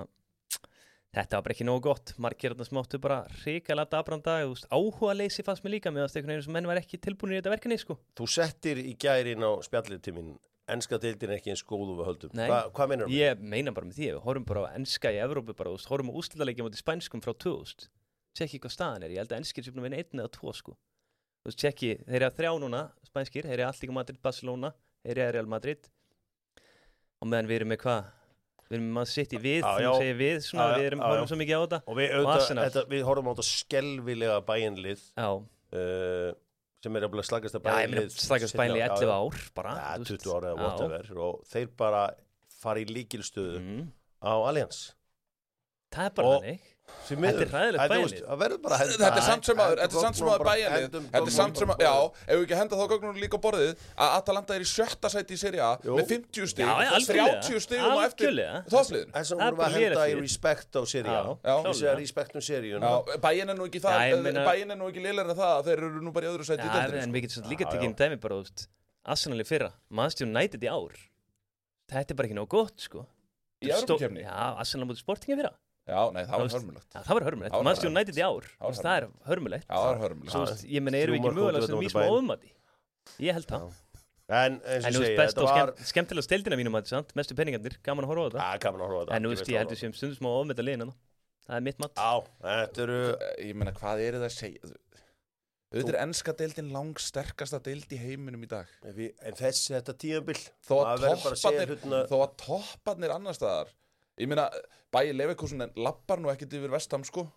þetta var bara ekki nógu gott. Margir þarna smáttu bara hrikalega dabran dag. Áhuga leysi fannst mér líka með að einhvern veginn sem menn var ekki tilbúinir í þetta verkefni sko.
Þú settir í gærin á spjallið til mín enska deildin ekki eins góð og við höldum. Hvað meinar þú?
Ég meina bara með því. Við horfum bara á enska í Evrópu bara. Horfum á úrslitaleiki móti spænskum frá 2000. Tjekki hvað staðan er. Ég held að enskir séu búin að vinna 1 eða 2 sko. Tjekki, þeir eru 3 núna, spænskir. Þeir eru Atlético Madrid, Barcelona. Þeir eru Real Madrid. Og meðan við erum með hvað? Við erum að sitt í við, þú segir við svona, við horfum svo mikið á þetta.
Og við horfum á þetta skelvilega bæinlið sem er að slagast að bæinlið.
Já, ég meina slagast bæinlið 11 ár bara.
Ja, 20 ára eða whatever og þeir bara fara í lykilstöðu á Allianz.
Það er bara þannig. Þetta er hræðilegt bæinlið.
Þetta er samt sem aður bæinlið. Þetta er samt sem aður, já, ef við ekki henda þá gögnum líka á borðið að Atalanta er í 7. sæti í Serie A með 50 stig, 30 stigum á eftir toppliðinu.
Þess að vorum við að henda í respekt á Serie A. Við segja respekt um Serie A.
Bæin er nú ekki það, bæin er nú ekki lélegri en það að þeir eru nú bara í öðru sæti í deildinni.
En við getum líka tekið dæmi bara, Arsenal í fyrra, Manchester United í ár. Þetta er bara ekki nógu gott, sko.
Í Evrópukeppni?
Já, Arsenal móti Sporting í fyrra.
Já, nei, það var hörmulegt.
Það var hörmulegt. Manchester United í ár. Það er hörmulegt.
Já, það er hörmulegt.
Ég meina, erum við ekki mögulega sem mjög smá ofmati? Ég held það.
En eins og segja,
þetta var skemmtilega steildina mínum að þetta, mestu peningarnir, gaman að horfa á þetta.
Já, gaman að horfa á þetta.
En nú veist ég heldur sem stundum smá ofmeta liðina. Það er mitt mat.
Já, þetta eru...
Ég meina, hvað það að segja? Þetta er enska deildin langsterkasta deild í heiminum í dag.
En þetta tímabil...
Þó að topparnir annar staðar. Ég meina, Bayer Leverkusen lappar nú ekkert yfir West Ham, sko.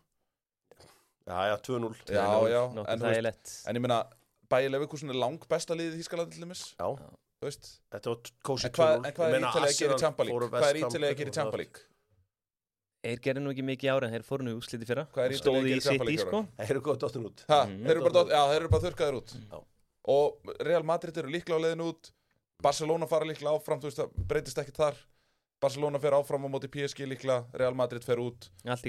Já, 2-0.
Já, en ég meina, Bayer Leverkusen er langbesta liðið í Þýskalandi til dæmis.
Já.
Þú veist.
Þetta var kósi 2-0.
En hvað er Ítalía að gera í Champions League? Hvað er Ítalía að gera í Champions League?
Þeir gerði nú ekki mikið ára, þeir fóru nú í úrsliti fyrra.
Hvað er Ítalía að gera í Champions League?
Sko.
Þeir eru góð dottin út.
Þeir eru bara þurrkaðir út. Og Real Madrid eru líklega á leiðinu út. Barcelona fara líklega áfram, þú veist, það breytist ekkert þar. Barcelona fer áfram á móti PSG líklega, Real Madrid fer út.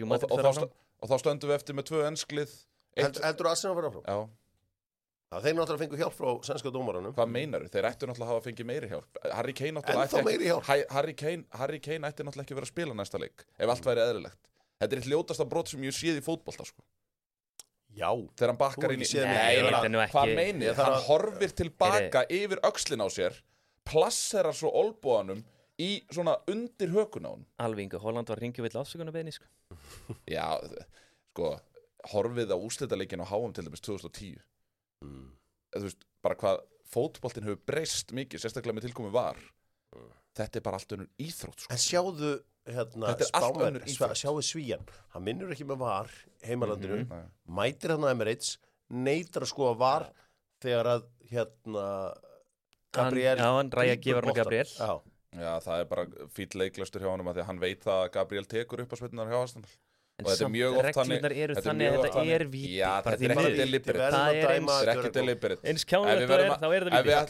Og þá stöndum við eftir með 2 ensklið.
Heldur Arsenal fer áfram?
Já.
Þeir náttúrulega fengu hjálp frá sænska dómaranum.
Hvað meinar þú? Þeir ættu náttúrulega að hafa fengið meiri hjálp. Harry Kane ætti náttúrulega ekki að vera að spila næsta leik ef allt væri eðlilegt. Þetta er eitt ljótasta brot sem ég séð í fótbolta, sko.
Já.
Þegar hann bakkar inn í...
Nei,
hvað meinið? Hann horfir tilbaka yfir öxlin á sér, plasserar svo olbúanum í svona undir hökun á hann.
Alveg Inga Holland var hringjuvill afsökunarbeðni, sko.
Já, sko, horfið á úrslitaleikinn á HM til dæmis 2010. Þú veist, bara hvað fótboltinn hefur breyst mikið, sérstaklega með tilkomi VAR. Þetta bara allt önnur íþrótt, sko.
En sjáðu, sjáðu Svíjan. Hann minnur ekki með VAR heimalandinu, mætir hann á Emirates, neitar að skoða VAR þegar að, Gabriel...
hann ræja gefur hann Gabriel.
Já, það bara fýll leiklastur hjá honum að því að hann veit það að Gabriel tekur upp á sveitunar hjá Arsenal.
En samt reglunar eru þannig að þetta víti.
Já, þetta ekki deliberate.
Það
ekki deliberate.
Eins kjánulegt það þá það víti.
Ef við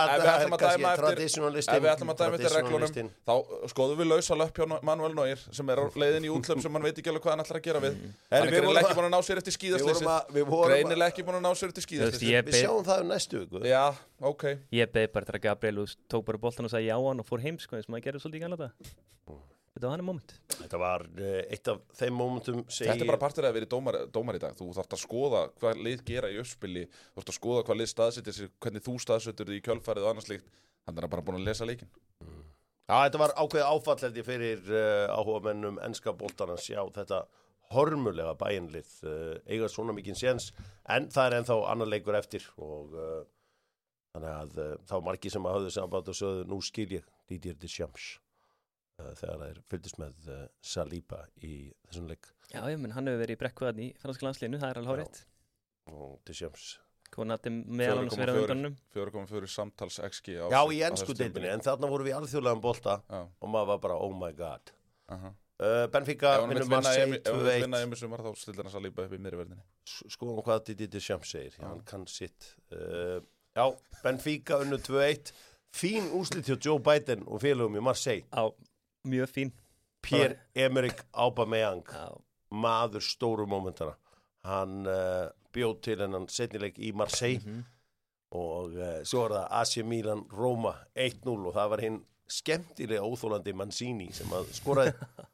ætlum að dæma eftir reglunum, þá skoðum við lausa löpp hjá Manuel Neuer sem á leiðin í útlöp sem hann veit ekki alveg hvað hann ætlar að gera við. Hann er greinilega ekki búin að ná sér eftir skíðaslýsið. Greinilega ekki búin að ná sér eftir skíðaslýsið.
Við sjáum það næstu viku.
Já, ok.
Ég beið bara þegar Gabriel tók bara boltan og sagði já hann og fór heim, sko, eins og maður gerði svolítið í gamla daga. Þetta var hann moment.
Þetta var eitt af þeim momentum
Þetta bara partur að vera dómar í dag. Þú þarft að skoða hvað lið gera í uppspili. Þú þarft að skoða hvað lið staðsettir sig, hvernig þú staðsettur þig í kjölfarið og annars líkt. Hann bara búin að lesa leikinn.
Já, þetta var ákveðið áfall fyrir áhugamennum enska boltan að sjá þetta hormulega bæinlið eiga svona mikinn séns, en það ennþá annar leikur eftir og þannig að þá margir sem hafðu samband og sögðu nú skil ég Didier Deschamps þegar þeir fylgdist með Saliba í þessum leik.
Já, menn hann hefur verið í brekkuðan í franska landsliðinu, það alveg hárrétt.
Og Deschamps.
Konati meðal annars verið undanum.
4,4 samtals XG á.
Já, í ensku deildinni, en þarna voru við alþjóðlegan bolta og maður var bara, oh my god. Benfica vinnur Marseille 2-1.
Ef hann vinna í missum var þá stildir hann Saliba upp í miðriverðinni.
Skoðum hvað Didier Deschamps segir, hann kann sitt. Já, Benfica vinnur 2-1. Fín úrslit hjá Joe Biden og félögum í Marseille.
Já, mjög fín.
Pierre-Emerick Aubameyang, maður stóru momentana. Hann bjóð til hennan setnileik í Marseille og svo var það AC Milan Roma 1-0 og það var hinn skemmtilega óþólandi Mancini sem að skoraði.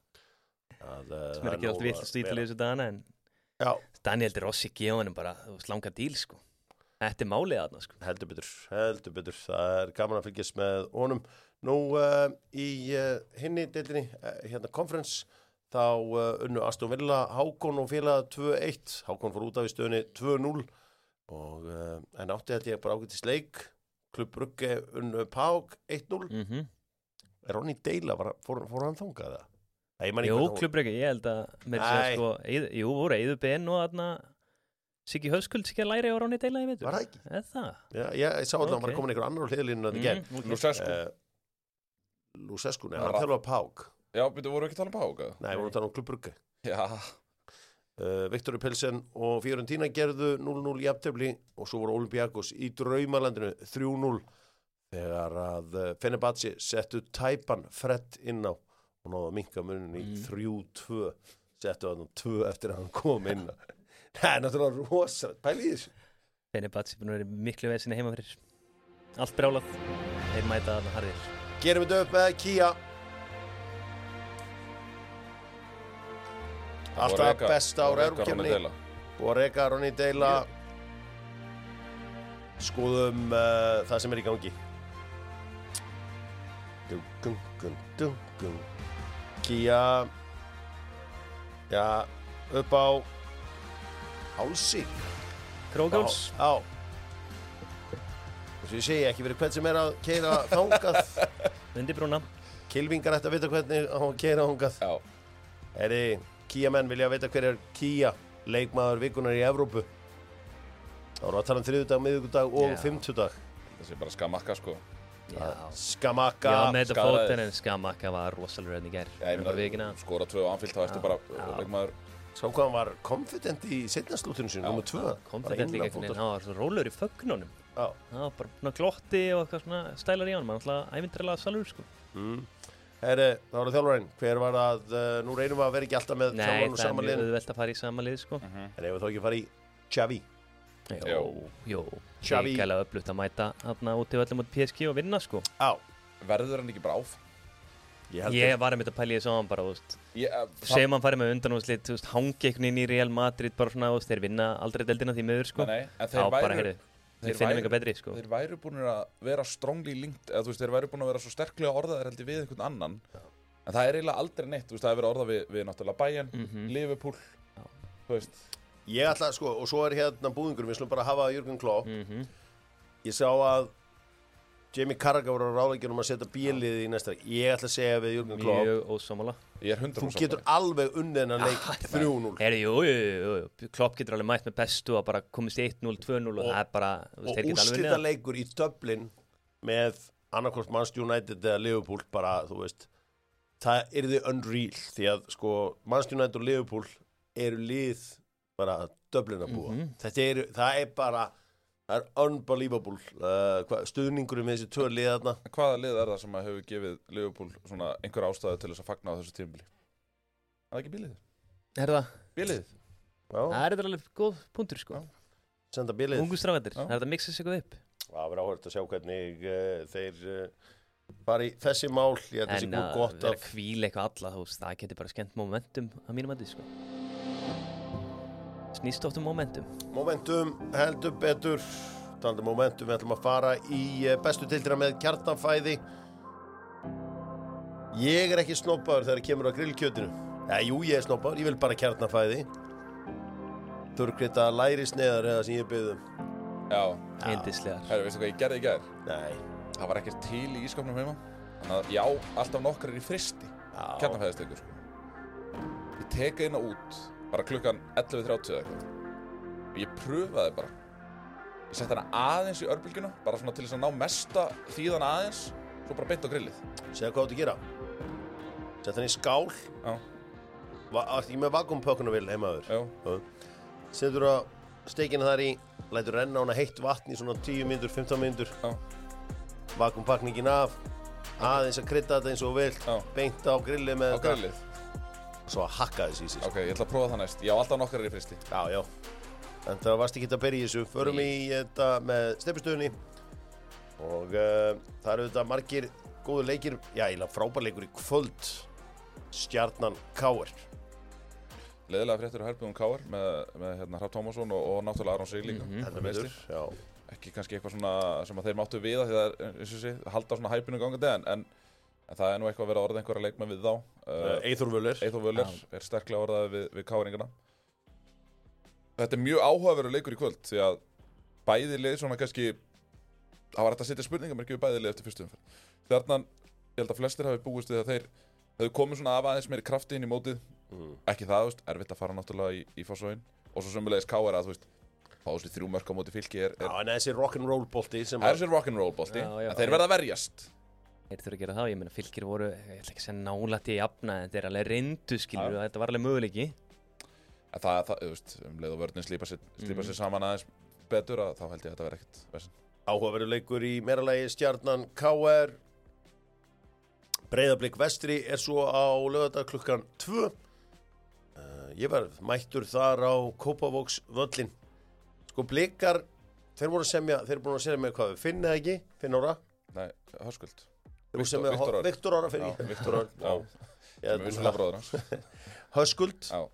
Sem ekki allt vilt stítilega þessu dagana, en Daniel De Rossi gefa hann bara slanga díl, sko. Þetta málið aðna, sko. Heldur
betur. Það er gaman að fylgjast með honum. Nú í hinni deildinni, conference, þá unnu Aston Villa Hákon og félaga 2-1. Hákon fór út af í stöðunni 2-0 og en átti þetta ég bara ágættis leik. Klub Brugge unnu PAOK 1-0. Ronny Deila, fór hann þangað það?
Jú, Klub Brugge, ég held að voru Eiður Ben og þarna Siggi Höskuld, Siggi að læra á Ronny Deila, ég veit.
Var það ekki?
Eða það?
Já, ég sá að hann var komin einhver annar á hliðlínu að það gegn. Lucescu, nei, hann þjálfa PAOK.
Já, voru ekki að tala um PAOK?
Nei, voru að tala um Klub Brugge.
Já.
Viktor Pilsen og Fiorentina gerðu 0-0 í jafntefli og svo voru Olympiakos í draumalandinu 3-0 þegar að Fenerbahce settu tæpan Fred inn á og náðu að minnka munin í 3-2. Settu hann 2 eftir að hann kom inn á. Það er náttúrulega rosalegt, pæli í þessu.
Fenerbahce búin að vera miklu vesinni heima fyrir. Allt brjálað, þeir mæta þarna harðir.
Gerum við upp með Kia. Alltaf besta ára Evrópukefni. Borrega, Ronny Deila. Skoðum það sem er í gangi. Kia. Já, upp á Hálsi.
Krókáls.
Já. Þess að ég segi ekki verið hvern sem er að keyra þangað.
Undir brúna.
Kylfingar ætti að vita hvernig hann keyra þangað. Já. Kia menn vilja vita hver er Kia, leikmaður vikunar í Evrópu. Það voru að tala um þriðjudag, miðvikudag og fimmtudag.
Það sé bara Skamaka, sko.
Já.
Skamaka.
Já, með þetta fótinn en Skamaka var rosalega raunin í gær.
Já, ég meina, skora 2 á Anfield, þá ertu bara leikmaður.
Sá hvað hann var confident í seinnaslútinu sín, nummer 2.
Confident líka einhvern veginn, hann var svo rólur í fögnunum. Já. Það var bara glotti og eitthvað svona stælar í hann, maður alltaf ævindrilega salur, sko.
Herri, það var þjálfarinn. Hver var að, nú reynum við að vera ekki alltaf með þjálfarinn og saman liðin.
Nei, það er mjög auðvelt að fara í saman lið, sko.
En ef við þá ekki fara í Xavi.
Jó. Xavi. Gæla öflugt að mæta þarna út í öllum út PSG og vinna, sko.
Já.
Verður hann ekki bara áf?
Ég var einmitt að pæla í þessu áðan bara, segjum hann farið með undanúrslit, hangi einhvern inn í Real Madrid bara svona, þeir vinna aldrei deildina því miður, sko.
Nei, en
þeir finnum eitthvað betri, sko.
Þeir væru búin að vera strongly linked, eða þeir væru búin að vera svo sterklega orðaðir held ég við einhvern annan. En það eiginlega aldrei neitt, það hefur verið orðað við náttúrulega Bayern, Liverpool, þú veist.
Ég ætla, sko, og svo hérna búðingur, við slum bara hafa Jürgen Klopp. Ég sá að Jamie Carragher var á ráðleikjunum að setja bílið í næsta. Ég ætla að segja við Jürgen Klopp.
Mjög ósammála.
Ég 100%
Þú getur alveg unnið þennan leik 3-0.
Jú. Klopp getur alveg mætt með bestu og bara komist 1-0, 2-0 og það er bara...
Og úrslita leikur í Dublin með annarkvort Manchester United eða Liverpool bara, þú veist, það yrði unreal því að, sko, Manchester United og Liverpool eru lið bara Dublin að búa. Það er bara... Það er unbelievable stuðningurinn með þessi tvö lið þarna.
Hvaða lið er það sem hefur gefið Liverpool svona einhver ástæðu til þess að fagna á þessu tímabili? Er það ekki bíliðið?
Er það?
Bíliðið?
Já. Það er alveg góð punktur, sko.
Senda bíliðið.
Ungu strafendir. Það er það mixað sig upp.
Það verður áhört að sjá hvernig þeir fara í þessi mál. Ég held að það sé gott
vera að hvíla eitthvað alla, þú veist, það getur bara skemmt momentum að mínum andi, sko. Snýst oft momentum.
Momentum heldur betur. Talandi momentum, við ætlum að fara í bestu deildina með kjarnafæði. Ég er ekki snobbaður þegar kemur á grillkjötinu. Jú, ég er snobbaður, ég vil bara kjarnafæði. Þurrkrydda lærisneiðar eða sem ég byggði.
Já.
Yndislegar.
Herru, veistu hvað ég gerði í gær?
Nei.
Það var ekkert til í ískapnum heima. Þannig að já, alltaf nokkrar í fristi. Kjarnafæðistekur, sko. Ég teka inn og út. Bara klukkan 11:30 eða eitthvað. Og ég pröfaði bara. Ég setti hana aðeins í örbylgjuna, bara svona til þess að ná mesta þýðan aðeins, svo bara beint á grillið.
Segðu hvað þú átt að gera. Sett hana í skál.
Já.
Varstu ekki með vakuumpökkunarvél heimaður?
Já.
Setur að steikina þar í, lætur renna á hana heitt vatn í svona 10 mínútur, 15 mínútur.
Já.
Vakuumpakningin af, aðeins að krydda þetta eins og vilt, beint á grillið með
þetta. Á grillið?
Svo að hakka þessi í sig.
Ok, ég ætla að prófa það næst. Ég á alltaf nokkrar í fristi.
Já. En það varst ekki að byrja í þessu. Förum í þetta með steypustöðunni. Og það eru þetta margir góðu leikir. Já, eiginlega frábær leikur í kvöld. Stjarnan KR.
Leiðilega fréttir á Herbjörn KR með Hrafn Tómasson og náttúrulega Aron Sig líka.
Þetta meður, já.
Ekki kannski eitthvað svona sem að þeir máttu við því það er, eins og sé, halda svona hæpinu gangandi en það er nú eitthvað að vera orðið einhverja leikmenn við þá.
Eyþór Völler
er sterklega orðaði við KR-ingana. Þetta er mjög áhugaverður leikur í kvöld því að bæði lið svona kannski það var hægt að setja spurningamerki við bæði lið eftir fyrstu umferð. Stjarnan, ég held að flestir hafi búist við að þeir hefðu komið svona af aðeins meiri krafti inn í mótið. Ekki það, veist, erfitt að fara náttúrulega í Fossvoginn og svo sömulegis KR að þú veist fá þessi 3 mörk á móti Fylki er
Já, en þessi rock'n'roll bolti sem
þessi rock'n'roll bolti, en þeir verða að verjast.
Þeir þurfa að gera það, ég meina Fylkir voru, ég ætla ekki að segja nálægt í jafna, en þeir alveg reyndu, skilur, þetta var alveg möguleiki.
En það, þú veist, leið og vörnin slípa sér saman aðeins betur, þá held ég að þetta verði ekkert vesen.
Áhugaverður leikur í meira lagi Stjarnan KR. Breiðablik Vestri er svo á laugardag klukkan 2. Ég var mættur þar á Kópavogsvöllin. Sko Blikar, þeir búin að semja með hvað við Finn eða ekki? Finn Ára?
Nei, Höskuld.
Viktor Ára fyrir ég.
Viktor Ára, já.
Höskuld.
Já.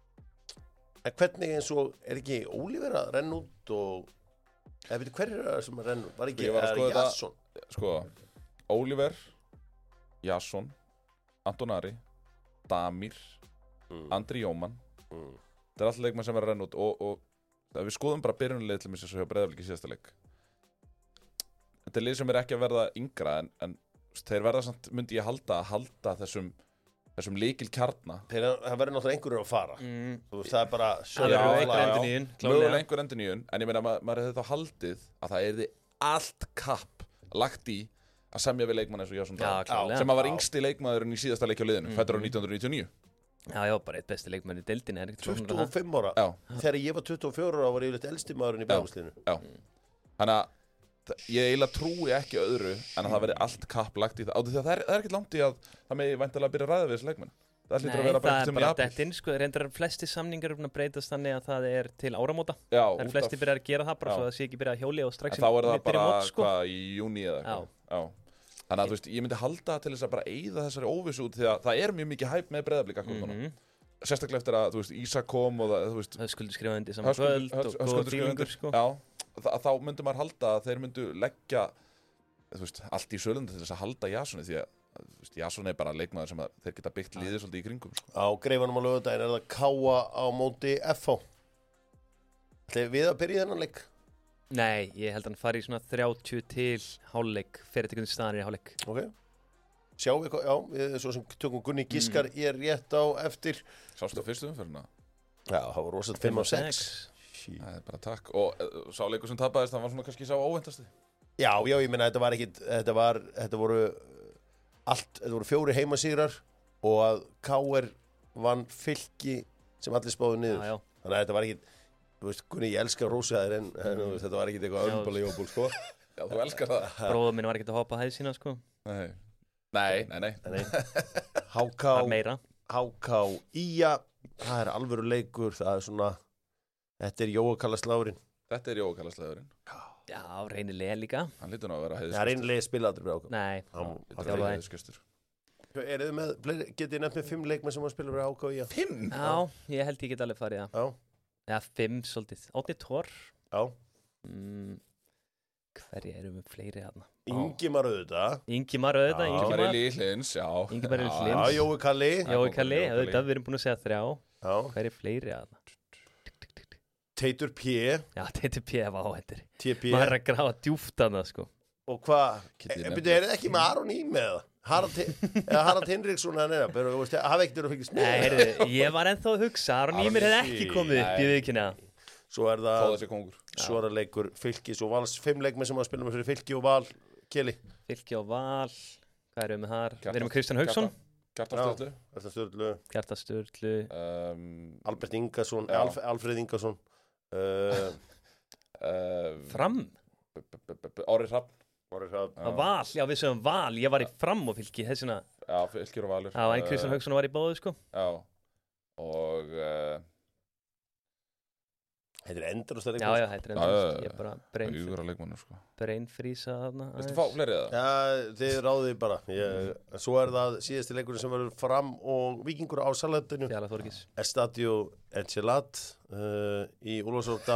En hvernig eins og, er ekki Ólífer að renna út og... Eða veitu hverju er það sem að renna? Var ekki Jasson?
Sko, Ólífer, Jasson, Antonari, Damir, Andri Jóman. Það er alltaf leikmenn sem er að renna út og við skoðum bara byrjunarlið til mér sem hjá Breiðabliki í síðasta leik. Þetta er lið sem er ekki að verða yngra en þeir verða samt, myndi ég halda þessum líkil kjarna.
Það verður náttúrulega einhverjur að fara. Það er bara
mögulega einhver endurnýjun, en ég meina maður hefði þá haldið að það yrði allt kapp lagt í að semja við leikmann eins og Jásson Dahl, sem var yngsti leikmaðurinn í síðasta leik á liðinu, fæddur á 1999.
Já, bara eitt besti leikmann í deildinni.
25 ára. Já. Þegar ég var 24 ára var ég litt elsti maðurinn í Breiðabliksliðinu.
Já. Þannig að ég eiginlega trúi ekki öðru en að það verði allt kapp lagt í það. Því að það er ekkert langt í að það megi væntanlega byrja að ræða við þessu leikmenn.
Nei, það er bara dettinn, sko. Reyndar flesti samningar að breytast þannig að það er til áramóta.
Já.
Það er flesti byrjað að gera það bara svo að það sé ekki byrjað að hjóli og strax
þá er það bara, hvað, í júní eða eitthvað. Já. Þannig að þú veist, ég myndi halda til þess að bara eyða þessari óvissu út því að það mjög mikið hæp með Breiðablik akkurat núna. Sérstaklega eftir að, þú veist, Ísak kom og það, þú veist...
Höskuldur skrifandi saman kvöld og góða fílingur, sko.
Já, þá myndi maður halda að þeir myndu leggja, þú veist, allt í sölunda til þess að halda Jasoni því að, þú veist, Jason bara leikmaður sem að þeir geta byggt liðið svolítið í kringum, sko.
Á Greifanum á laugardaginn það Káa á móti FH. Ætlið við að byrja þennan leik?
Nei, ég held að hann fari í svona 30 til hálfleik, fyrir til einhvern staðan í hálfleik.
Ok. Sjáum við eitthvað, já, við svo sem tökum Gunni Gískar ég rétt á eftir.
Sástu fyrstu umferðina?
Já, það var rosalega 5-6.
Það bara takk. Og sá leikur sem tapaðist, það var svona kannski sá óventasti.
Já, ég meina, þetta voru 4 heimasýrar og að KR vann Fylki sem allir spáðu niður.
Já.
Þannig að þetta var ekkit, þú veist, Gunni, ég elskar rósaðir en þetta var ekkit eitthvað unbelievable, sko.
Já, þú elskar það.
Bróður minn var ekkit að hoppa hæð sína, sko.
Nei.
HK Ía, það alvöru leikur, það svona, þetta Jóakallaslárin.
Þetta Jóakallaslárin.
Já, reynilega líka.
Hann lítur nú að vera heiðisgestur.
Já, reynilega spila aldrei fyrir HK.
Nei.
Hann lítur að vera heiðisgestur.
Getið þið nefnt með 5 leikmenn sem að spila fyrir HK Ía?
5?
Já, ég held ég get alveg farið það.
Já.
Já, 5 svolítið. Átni Tór.
Já.
Hverja erum við fleiri þarna?
Ingimar auðvitað.
Ingimar
Hlins, já.
Ingimar Hlins.
Já, Jói Kalli,
auðvitað, við erum búin að segja 3.
Já.
Hverja fleiri þarna?
Teitur P.
Já, Teitur P. var áhendir.
TP.
Maður að grafa djúft þarna, sko.
Og hvað? Er það ekki með Aron í með það? Harald Hinriksson hann hafa ekkert að fylgjast með.
Nei, heyrðu, ég var ennþá að hugsa Aron Ímir hefði ekki komið upp í viðkynna.
Svo er það leikur Fylkis og Vals 5 leikmenn sem að spila með fyrir Fylki og Val. Keli.
Fylki og Val. Hvað erum við þar? Við erum með Kristján Hauksson. Kjartan Sturlu.
Albert Ingason, Alfred Ingason.
Fram.
Orri Hrafn.
Val, já við sögum Val. Ég var í Fram og Fylki þessuna.
Já, Fylkir og Valur.
Já, en Kristján Hauksson var í báðu, sko.
Já. Og
Þetta endurstæð
leikur. Já, þetta endurstæð. Ég bara breinfrísa þarna.
Vistu fá fleiri það?
Já, þið ráðið bara. Svo er það síðasti leikurinn sem verður Fram og Víkingur á Salatinu.
Fjala Þorgis.
Estadio Enchilat í Úlfarsárdal.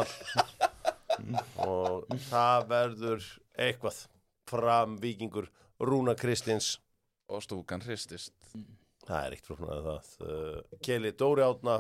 Og það verður eitthvað. Fram, Víkingur, Rúna Kristins.
Og stúkan hristist.
Það er eitt frá það. Keli Dóri Átna.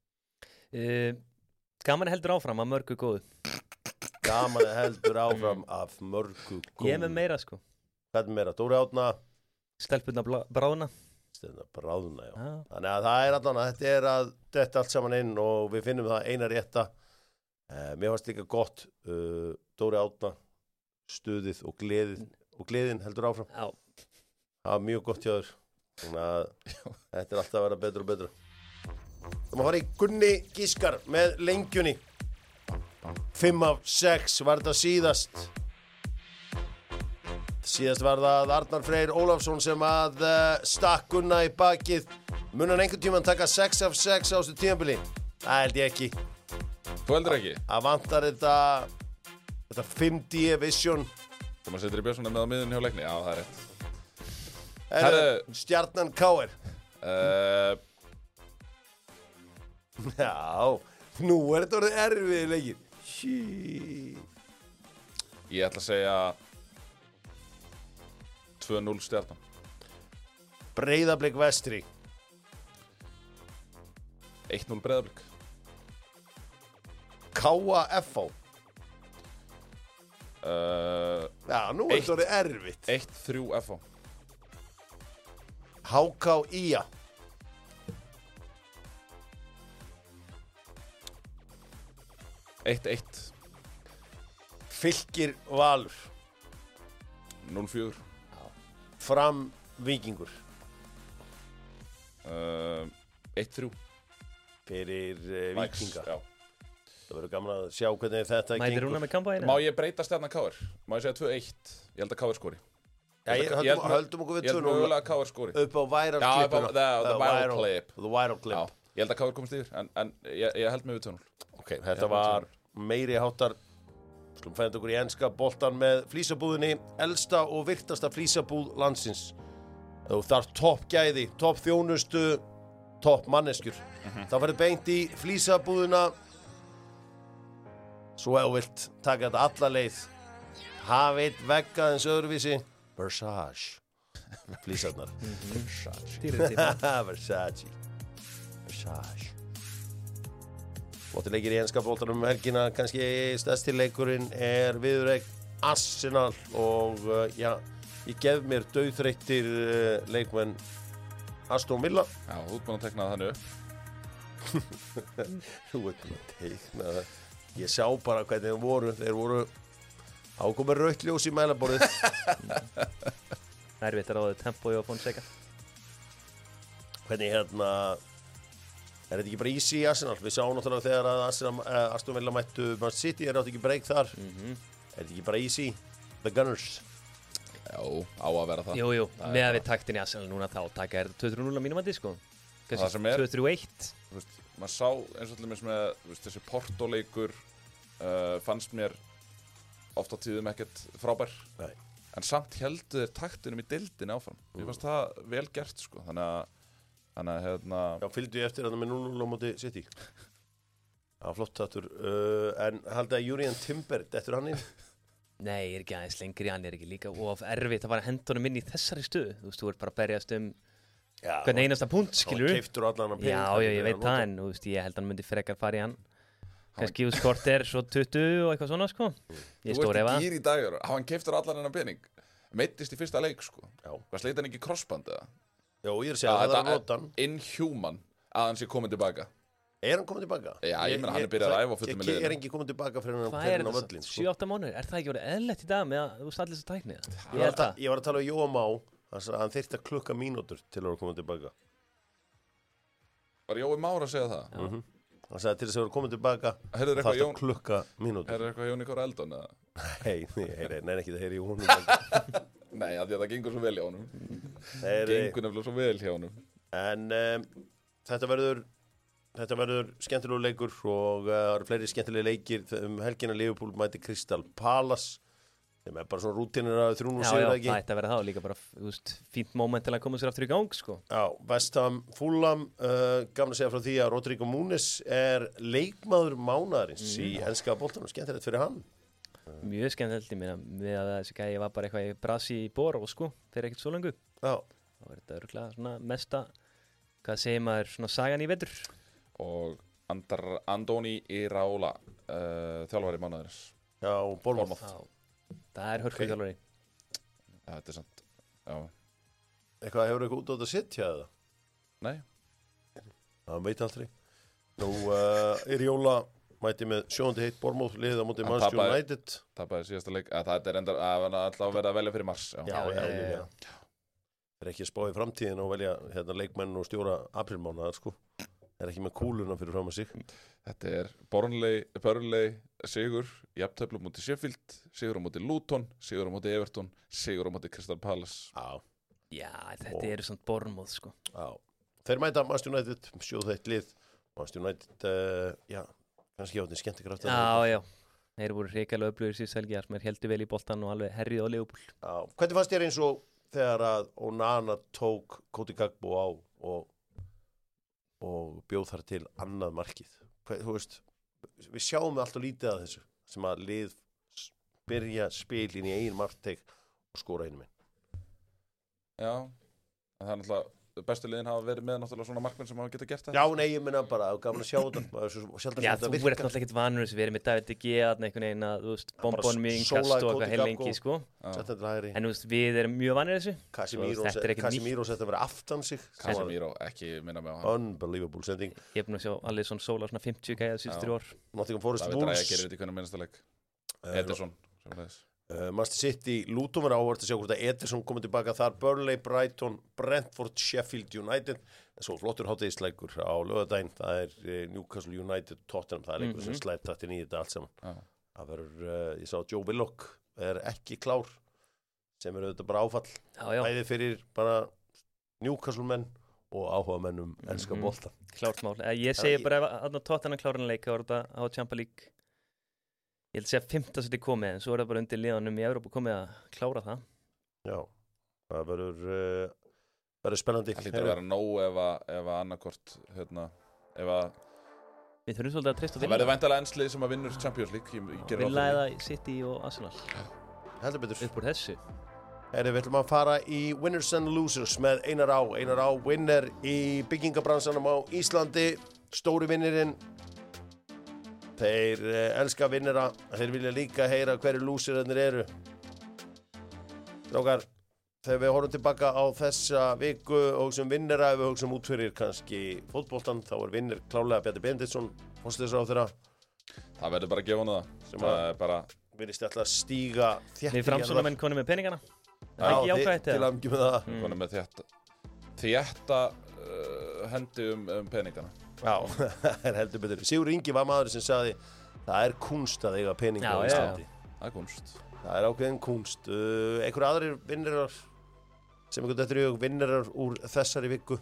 Gaman heldur áfram af mörgu góðu.
Gaman heldur áfram af mörgu góðu.
Ég er með meira, sko.
Hvað er meira? Dóri Átna.
Stelpurna bráðna.
Stelpurna bráðna, já. Þannig að það er allan að þetta er að detta allt saman inn og við finnum það eina rétta. Mér fannst líka gott Dóri Átna, stuðið og gleðin heldur áfram.
Já.
Það var mjög gott hjá þér. Þannig að þetta er alltaf að vera betra og betra. Það má fara í Gunni Gískar með lengjunni. 5 af 6 var þetta síðast. Síðast var það Arnar Freyr Ólafsson sem að stakk Gunna í bakið. Mun hann einhvern tímann taka 6 af 6 á þessu tímabili? Það held ég ekki.
Þú heldur ekki?
Það vantar þetta 5D Vision.
Þú maður setur í Björnsson með á miðunni hjá leikni? Já, það er rétt.
Stjarnan KR. Já, nú er þetta orðið erfið leikir.
Ég ætla að segja 2-0 Stjarnan.
Breiðablik Vestri.
1-0 Breiðablik.
Káa FH. Já, nú er þetta orðið erfitt.
1-3 FH.
HK Ía.
1-1.
Fylkir Valur.
0-4.
Fram Víkingur.
1-3.
Fyrir Víkinga.
Já.
Það verður gaman að sjá hvernig þetta gengur.
Mætir Rúna með kampæna?
Má ég breyta Stjarnan KR? Má ég segja 2-1? Ég held að KR skori.
Höldum okkur við 2-0.
Ég held mögulega að KR skori.
Upp á viral clipuna.
The viral clip.
The viral clip.
Já, ég held að KR komist yfir, en ég held mig við 2-0.
Ok, þetta var meiri háttar Skulum fæða okkur í enska boltan með flísabúðinni, elsta og virtasta flísabúð landsins. Þú þarf topp gæði, topp þjónustu, topp manneskjur. Þá ferðu beint í flísabúðina. Svo ef þú vilt taka þetta alla leið. Hafa eitt vegg aðeins öðruvísi. Versace. Flísarnar. Versace. Flottir leikir í enska boltanum helgina, kannski stærsti leikurinn viðureign Arsenal og ég gef mér dauðþreyttir leikmenn Aston Villa.
Já, þú ert búin að tekna þannig upp.
Þú ert búin að tekna það. Ég sá bara hvernig þeir voru ákomið rautt ljós í mælaborðið.
Erfitt að ráða tempói á Fonseca.
Hvernig þetta ekki bara easy í Arsenal? Við sáum náttúrulega þegar að Aston Villa mættu Man City, átt ekki break þar. Þetta ekki bara easy? The Gunners.
Já, á að vera það.
Jú, með að við taktin í Arsenal núna þá taka 2-3-0 á mínum að sko.
Það sem
2-3-1.
Maður sá eins og allir með þessi Porto-leikur fannst mér oft á tíðum ekkert frábær.
Nei.
En samt heldur þeir taktinum í deildinni áfram. Mér fannst það vel gert sko. Þannig að
Já, fylgdu ég eftir með 0-0 á móti City. Já, flott þáttur. En haldi að Jurriën Timber, dettur hann inn?
Nei, ekki aðeins lengri, hann ekki líka of erfitt að fara að henda honum inn í þessari stöðu. Þú ert bara að berjast hvern einasta punkt, skilur.
Já, keiftur allan að pening.
Já, ég veit það, en ég held að hann myndi frekar fara í hann. Kannski úr skorter svo 20 og eitthvað svona, sko.
Þú ert í gýr í dagur, hann keiftur allan hennar pening. Meiddist í fyrsta leik, sko. Hvað sleit hann ekki krossband eða?
Já, ég segja að það er notan.
Inhuman að hann sé komið tilbaka.
Hann komið tilbaka?
Já, ég meina hann byrjað að æfa fullum með liðinu.
Ekki komið tilbaka fyrir hann á völlin.
7-8 mánuðir, það ekki verið eðlilegt í dag með að þú allir þess að tækni
það? Ég var að tala um Jóa Má, hann þyrfti að klukka mínútur til að koma tilbaka.
Var Jói Már að segja það?
Hann sagði til þess að vera komið tilbaka þarf að klukka mínútur.
Er það eitthvað Jón Ívar Eldon?
Nei, ekki það heyri í honum.
Nei, af því að það gengur svo vel hjá honum. Gengur nefnilega svo vel hjá honum.
En þetta verður skemmtilegur leikur og það eru fleiri skemmtilega leikir helgina. Liverpool mæti Crystal Palace sem bara svona rútinir að 3-0 sigur ekki.
Já, það verður það líka bara fínt moment til að koma sér aftur í gang, sko.
Já, West Ham, Fulham, gaman að segja frá því að Rodrigo Muniz leikmaður mánaðarins í enska boltanum. Skemmtilegt fyrir hann.
Mjög skemmtilegt, með að þessi gæi var bara eitthvað í brasi í Boró, sko, fyrir ekkert svo lengu.
Já.
Það var þetta örgulega svona mesta, hvað segir maður, svona sagan í vetur.
Og Andoni Iraola, þjálfari mánaðarins.
Já, Bournemouth.
Það er hörku þjálfari.
Þetta er sant, já.
Hefur eitthvað út á þetta sitja eða?
Nei.
Það veit aldrei. Nú, Iraola mæti með 7. heitt Bournemouth liðið á móti Manchester United.
Tapaði síðasta leik. Það er enda alltaf að vera að velja fyrir mars.
Já. Það er ekki að spá í framtíðin og velja leikmenn og stjóra aprílmánaðar, sko. Það er ekki með kúluna fyrir fram að sig.
Þetta er Burnley, sigur, jafntefli á móti Sheffield, sigur á móti Luton, sigur á móti Everton, sigur á móti Crystal Palace.
Já, þetta eru svona Bournemouth, sko.
Já. Þeir mæta Manchester United, 7. heitt lið. Manchester United, kannski átni skemmtikraft.
Já. Þeir voru hrikalega öflugir síðust helgi sem heldur vel í boltan og alveg herrið á Liverpool.
Já. Hvernig fannst þér eins og þegar að Onana tók Cody Gakpo á og bjóð þar til annað markið? Þú veist, við sjáum allt og lítið að þessu sem að lið byrja spilin í eigin markteik og skora einum inn.
Já, en það er náttúrulega bestu liðin hafa verið með náttúrulega svona markmenn sem hafa getað gert það.
Já, nei, ég minna bara, gaman að sjá þetta.
Já, þú verður náttúrulega ekkert vanur þessu, við erum með David De Gea, einhvern veginn að, þú veist, bombónum í inkast og eitthvað heil lengi, sko. En þú veist, við erum mjög vanir þessu.
Casemiro sett að vera aftan sig.
Casemiro, ekki minna með á hann.
Unbelievable sending.
Ég er búin að sjá allir svona sóla svona 50 gæða síðust 3 ár.
Nottingham Forest Wolves. Manchester City, Luton var áhvert að sjá hvort að Ederson komið tilbaka þar. Burnley, Brighton, Brentford, Sheffield United. En svo flottur hátíðisleikur á laugardaginn. Það er Newcastle United, Tottenham. Það er leikur sem slætt þetta inn í þetta allt saman. Það verður, ég sá Joe Willock ekki klár, sem auðvitað bara áfall. Bæði fyrir bara Newcastle menn og áhuga menn enska bolta.
Klárt mál. Ég segi bara að Tottenham kláran leika var þetta á Champions League. Ég held að segja 15 seti komið, en svo það bara undir liðanum í Evrópu komið að klára það.
Já, það verður spennandi.
Það hlýtur að vera nóg ef annarkort, ef að
Við þurfum svolítið að treysta á
það verður væntanlega enslið sem að vinnur Champions League.
Villa eða City og Arsenal.
Heldur betur.
Upp úr þessu.
Við ætlum að fara í Winners and Losers með Einar Á. Einar Á vinner í byggingabransanum á Íslandi. Stóri vinnirinn. Þeir elska vinnera. Þeir vilja líka heyra hverju lúsirarnir eru. Strákar, þegar við horfum tilbaka á þessa viku og hugsaum vinnera, ef við hugsaum út fyrir kannski fótboltan, þá vinnir klárlega Bjarni Benediktsson, forsætisráðherra.
Það verður bara að gefa honum það. Sem það er bara
virðist alltaf að stíga þétt.
Við framsóknarmenn konum með peningana. Það er ekki jákvætt
til að með það.
Konum með þétta hendi peningana.
Já, það er heldur betur. Sigur Ingi var maður sem sagði það er kunst að eiga peninga á Íslandi.
Það er kunst.
Það er ákveðin kunst. Einhver aðrir vinnarar sem einhvern veginn eru vinnarar úr þessari viku?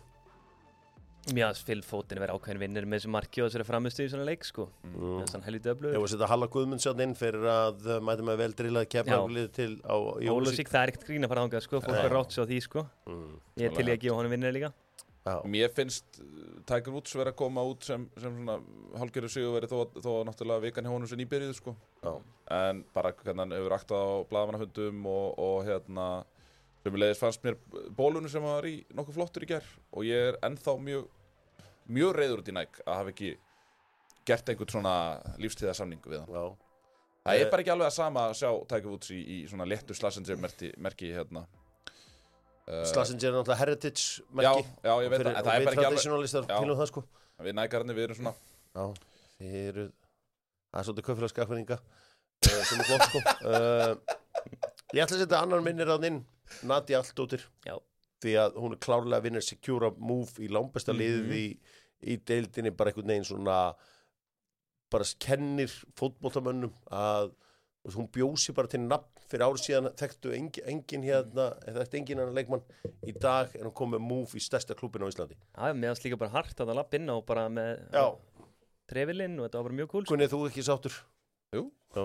Já, Phil Foden verið ákveðin vinnur með þessu marki og þessari framistu í svona leik, sko. Það er svona helvítið öflugur.
Ég var að setja Halla Guðmundsson inn fyrir að mæta með vel drillað Keflavík til á
Ólafsvík, það er ekkert grín að fara ángað, sko. Fólk er rátt svo á því, sko. Ég til ég að gefa honum vinnur líka.
Mér finnst Tiger Woods verið að koma út sem svona hálfgerður sigurveri þó náttúrulega vikan hjá honum sem nýbyrjuð, sko. En bara hvernig hann hefur aktað á blaðamannafundum og sömuleiðis fannst mér bólunum sem var í nokkuð flottur í gær og ég er ennþá mjög reiður út í Nike að hafa ekki gert einhvern svona lífstíðarsamningu við hann. Það er bara ekki alveg að sama að sjá Tiger Woods í svona léttu Slazenger merki
Slazenger er náttúrulega heritage merki.
Já, ég veit það, en það er bara ekki alveg.
Við traditionalistar tilum það, sko.
Við Nike-arnir, við erum svona.
Já, það er svolítið kaupfélagsskapninga sem er flott, sko. Ég ætla að setja annar minnir að inn, Nadia Alldóttir. Já. Því að hún er klárlega vinnur secure move í langbesta liðið í deildinni, bara einhvern veginn svona, bara kennir fótboltamönnum að hún bjósi bara til nafn fyrir árið síðan þekktu engin leikmann í dag er hún komið move í stærsta klúbbin á Íslandi.
Já, meðan líka bara hart að lappa inn og bara með trefilinn og þetta var bara mjög cool.
Gunnið, þú ekki sáttur?
Jú,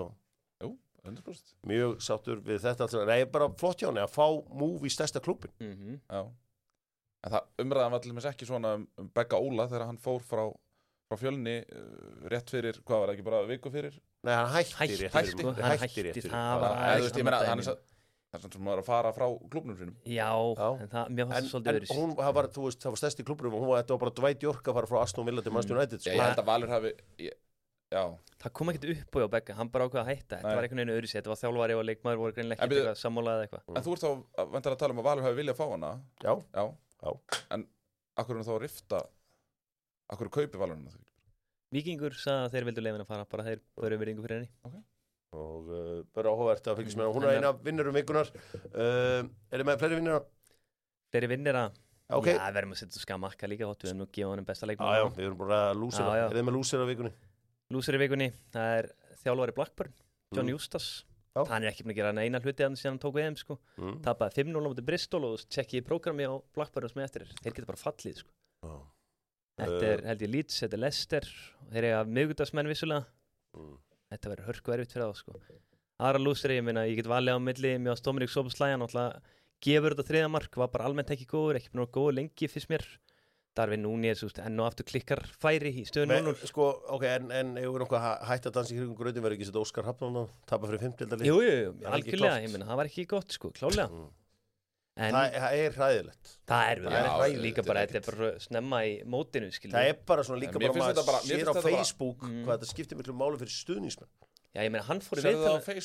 100%.
Mjög sáttur við þetta alltaf. Nei, bara flott hjá henni að fá move í stærsta klúbbin.
Já. En það umræðan var til dæmis ekki svona Begga Óla þegar hann fór frá Fjölni rétt fyrir, hvað var það ekki bara viku fyrir?
Nei, hann hætti rétt fyrir.
Það var
hann er sem var að fara frá klúbbnum sínum.
Já, en það mér fannst svolítið verið.
En hún var, þú veist, það var stærsti klúbbnum og þetta var bara Dwight York að fara frá Aston Villa til Manchester United.
Ég held að Valur hafi, já.
Það kom ekkert upp á Begga, hann bara ákvað að hætta. Þetta var einhvern veginn öðru sér, þetta var þjálfari og leikmaður voru greinilega ekkert eitthvað sammála eða eitthvað.
En þú ert þá væntanlega að tala að Valur hafi viljað fá hana. Já. En af hverju þá rifta, af hverju kaupi Valur hana þau?
Víkingur sagði að þeir vildu leyfa henni að fara, bara þeir börju virðingu fyrir henni.
Okay.
Og bara áhugavert að fylgjast með hún er eina vinnurum vikunar. Er þið með fleiri vinnara?
Fleiri vinnara?
Okay.
Já, verðum að setja skamakka líka hótt, við erum nú að gefa honum besta leikmann.
Já, við erum bara að lúsera. Er þið með lúsera vikunni?
Lúsera vikunni, það er þjálfari Blackburn, John Eustace. Hann er ekki búin að gera eina hluti að hann tók EM, sko. Tapaði 5-0 á móti Bristol og tjekkið prógrami á Blackburn sem eftir. Þeir geta bara fallið, sko. Þetta er, held ég, Leeds, þetta er Leicester, þeir eiga miðvikudagsmenn vissulega. Þetta verður hörku erfitt fyrir þá, sko. Aðra lúseri, ég meina, ég get valið á milli, mér á Dominic Szoboszlai, náttúrulega gefur þetta þriðja mark, var bara almennt ekki góður, ekki búin að góður lengi fyrst mér. Darvin Núñez, enn og aftur klikkar færi í stöðu 0-0.
Sko, ok, en ég verður eitthvað hætt að dansa í hrjúkum gröti, verður ekki sett Óskar Hafnán að tapa fyrir 5.
Jú, algjörlega, ég meina, það var ekki gott, sko, klálega.
Það er hræðilegt.
Það er líka bara, þetta er bara snemma í mótinu, skilur.
Það er bara svona líka bara maður sér á Facebook hvað þetta skiptir miklu máli fyrir stuðningsmenn.
Já, ég meina, hann fór í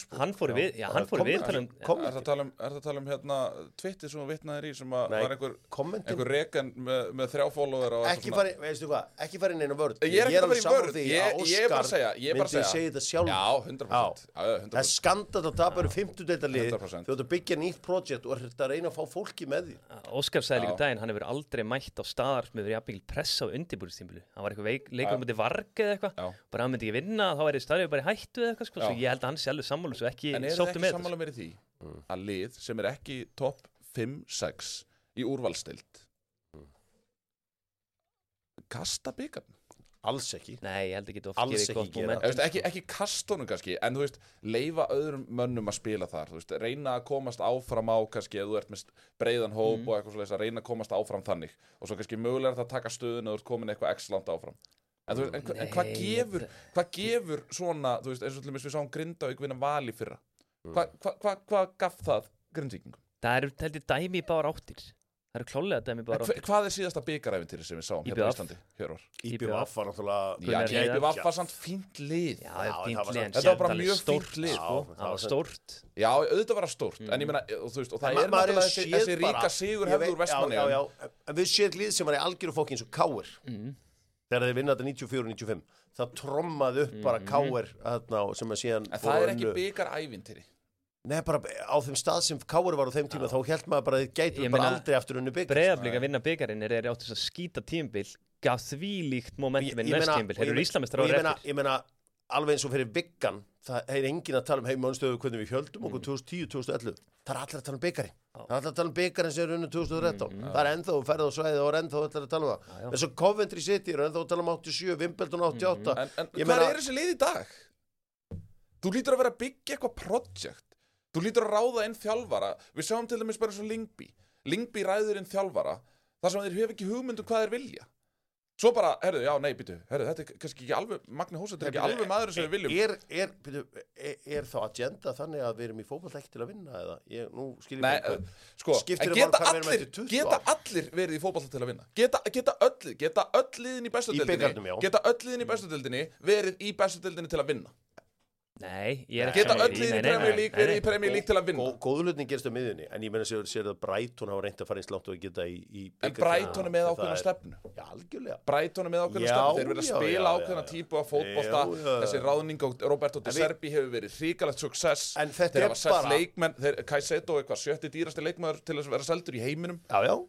viðtalum.
Er það að tala hérna Twitter sem þú vitnaðir í sem var einhver reken með 3 follower og
ekki fara, veistu hvað, ekki fara inn einu vörð.
Ég er ekki að fara í vörð, ég er bara að segja
myndi segja þetta sjálf.
Já, 100%.
Það er skandall að tapa eru 50 deildarlið þú ert að byggja nýtt projekt og ert að reyna að fá fólki með því.
Óskar sagði líka daginn, hann hefur aldrei mætt á staðar með jafnvel pressa á undirbúningstímabilinu. Hann var eitthvað leikur á móti Varg eða eitthvað, bara hann myndi ekki vinna, þá væri staðið bara hættu eða eitthvað, sko. Svo ég held að hann sé alveg sammála svo ekki sóttu með þetta.
En er ekki sammála mér í því að lið sem er ekki topp 5-6 í úrvalsdeild kasta bikarn?
Alls ekki.
Nei, ég held ekki oft gefið gott moment.
Ekki kastunum kannski, en þú veist, leyfa öðrum mönnum að spila þar, þú veist, reyna að komast áfram á kannski, ef þú ert með breiðan hóp og eitthvað svoleiðis, að reyna að komast áfram þannig og svo kannski mögulega er það að taka stöðun og þú ert komin eitthvað x langt áfram. En, veist, en hvað gefur svona, þú veist, eins og til dæmis við sáum Grindavík vinna Val í fyrra. Hvað gaf það Grindvíkingum?
Það eru heldur dæmi í báðar áttir. Það eru klálega dæmi bara áttir.
Hvað síðasta bikarævintýri sem við sáum hérna á Íslandi?
IBVF var náttúrulega...
Já, IBVF var samt fínt lið.
Já, fínt lið.
Þetta var bara mjög fínt lið.
Það var stórt.
Já, auðvitað var það stórt. En ég meina, þú veist, og það er náttúrulega þessi ríka sigur hefður úr Vestmannaeyjum.
Já. En við séð lið sem var í algjöru fóki eins og KR. Þegar þeir vinna þetta 94-95. Það trommaði upp bara KR sem að síðan...
En það er ekki bikarævintýri.
Nei, bara á þeim stað sem Káur var á þeim tíma þá held maður bara að þið gætu bara aldrei aftur unni byggar.
Breiðablik að vinna byggarinn er átt þess að skýta tímabil, gaf því líkt momentum en næst tímabil. Þeir eru Íslamestrar árið eftir.
Ég meina, alveg eins og fyrir byggan, það er enginn að tala heimanstöðu hvernig við hjöldum okkur 2010-2011. Það er allir að tala byggarinn. Það er allir að tala byggarinn sem er unni 2013. Það er ennþá ferð á svæði og ennþá allir að tala það. Þess að Coventry City er ennþá að tala 87, Wimbledon 88.
En hvað er þessi lið í dag? Þú lítur að vera að byggja eitthvað project. Þú lítur að ráða inn þjálfara. Við sjáum til dæmis bara eins og Lyngby ræður inn þjálfara þar sem þeir hefur ekki hugmynd hvað þeir vilja. Svo bara, þetta er kannski ekki alveg, Magni Hósett er ekki alveg maður sem við viljum. Er þá agenda þannig að við erum í fótbolta ekki til að vinna eða? Nú skiljum við en geta allir verið í fótbolta til að vinna? Geta öll liðin í bestu deildinni verið í bestu deildinni til að vinna?
Nei, ég er
geta öll liðin verið í Premier League til að vinna.
Góðlutning gerst á miðjunni, en ég meina sér að Brighton hafa reynt að fara eins langt og að geta í
en Brighton er með ákveðna stefnu.
Já, algjörlega.
Brighton er með ákveðna stefnu. Þeir verið að spila ákveðna típu af fótbolta. Þessi ráðning á Roberto De Zerbi hefur verið hrikalegt success.
En þetta er bara
leikmenn, Caicedo eitthvað 7. dýrasti leikmaður til að vera seldur í heiminum.
Já.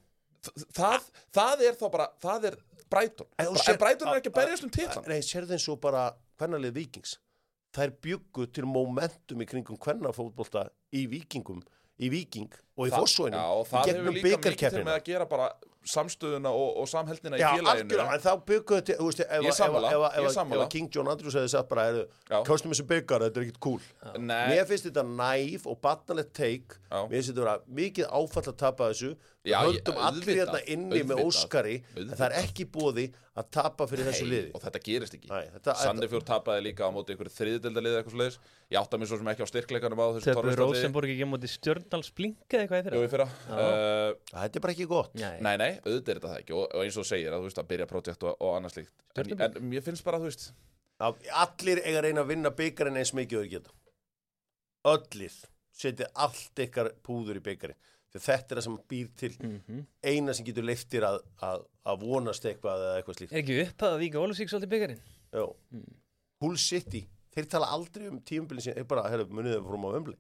Það er þá bara, það er Brighton. En Brighton er ekki að berjast titla.
Nei, sérðu eins og bara kvennalið Víkings. Þær bjuggu til momentum í kringum kvennafótbolta í Víking og í Fossvoginum.
Já, og það hefur líka mikið til með að gera bara samstöðuna og samheldnina í félaginu.
Já, algjörlega, en þá bygguðu til, þú veist, ef King John Andrews hefði sagt bara, kostum þessu byggar, þetta er ekkert cool. Mér finnst þetta næf og barnalegt take, mér finnst þetta vera mikið áfall að tapa þessu. Við höldum allir hérna inni með Óskari, en það er ekki boði að tapa fyrir þessu liði.
Og þetta gerist ekki. Sandefjord tapaði líka á móti einhverju þriðdeildaliði eitthvað svoleiðis. Ég átta mig svo sem ekki á styrkleikanum á þessu
Torfsdalsliði. Töpuðu Rósenborg ekki á móti Stjörndalsblinka eitthvað í fyrra?
Jú, í fyrra.
Þetta er bara ekki gott.
Nei, auðvitað er þetta ekki. Og eins og segir að þú veist að byrja projekt og annað slíkt. En mér finnst bara, þú veist.
Allir eiga að reyna að vinna bikarinn eins mikið og þeir geta. Allir setja allt ykkar púður í bikarinn. Þetta er það sem býr til eina sem getur leyftir að vonast eitthvað eða eitthvað slíkt.
Er ekki upp að Vík Ólafsvík svolítið byggarinn?
Já. Hull City, þeir tala aldrei tímabilið sem bara, munið þau fórum á Wembley.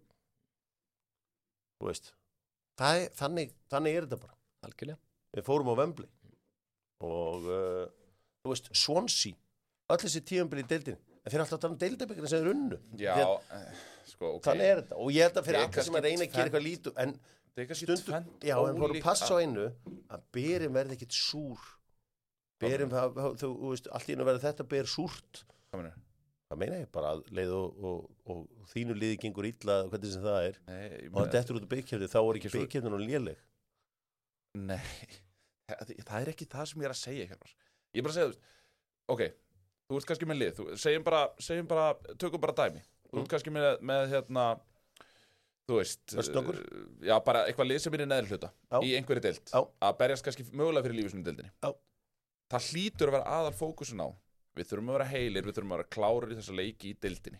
Þú veist. Þannig er þetta bara.
Algjörlega.
Við fórum á Wembley. Og, þú veist, Swansea, öll þessi tímabilið í deildinni. En þeir alltaf tala deildabyggarinn sem þeir unnu.
Já, sko, ok.
Þannig er þetta. Og ég held að fyrir allir sem að reyna að gera eitthvað lítið, en stundum, já, en fórum að passa á einu að berin verði ekkit súr. Berin, þú veist, allt í einu verði þetta ber súrt.
Hvað meina?
Það meina ég bara að leið og þínu liði gengur illa, hvernig sem það er.
Nei,
og það dettur út af byggkefni, þá er ekki byggkefnin og léleg.
Nei, það er ekki það sem ég er að segja hérna. Ég er bara að segja, þú veist, ok, þú ert kannski með lið, segjum bara, tökum bara dæmi. Þú ert kannski með hérna, þú veist, já, bara eitthvað lið sem er í neðri hluta í einhverju deild að berjast kannski mögulega fyrir lífismunni deildinni. Það hlýtur að vera aðal fókusun á. Við þurfum að vera heilir, við þurfum að vera klárir í þessa leiki í deildinni.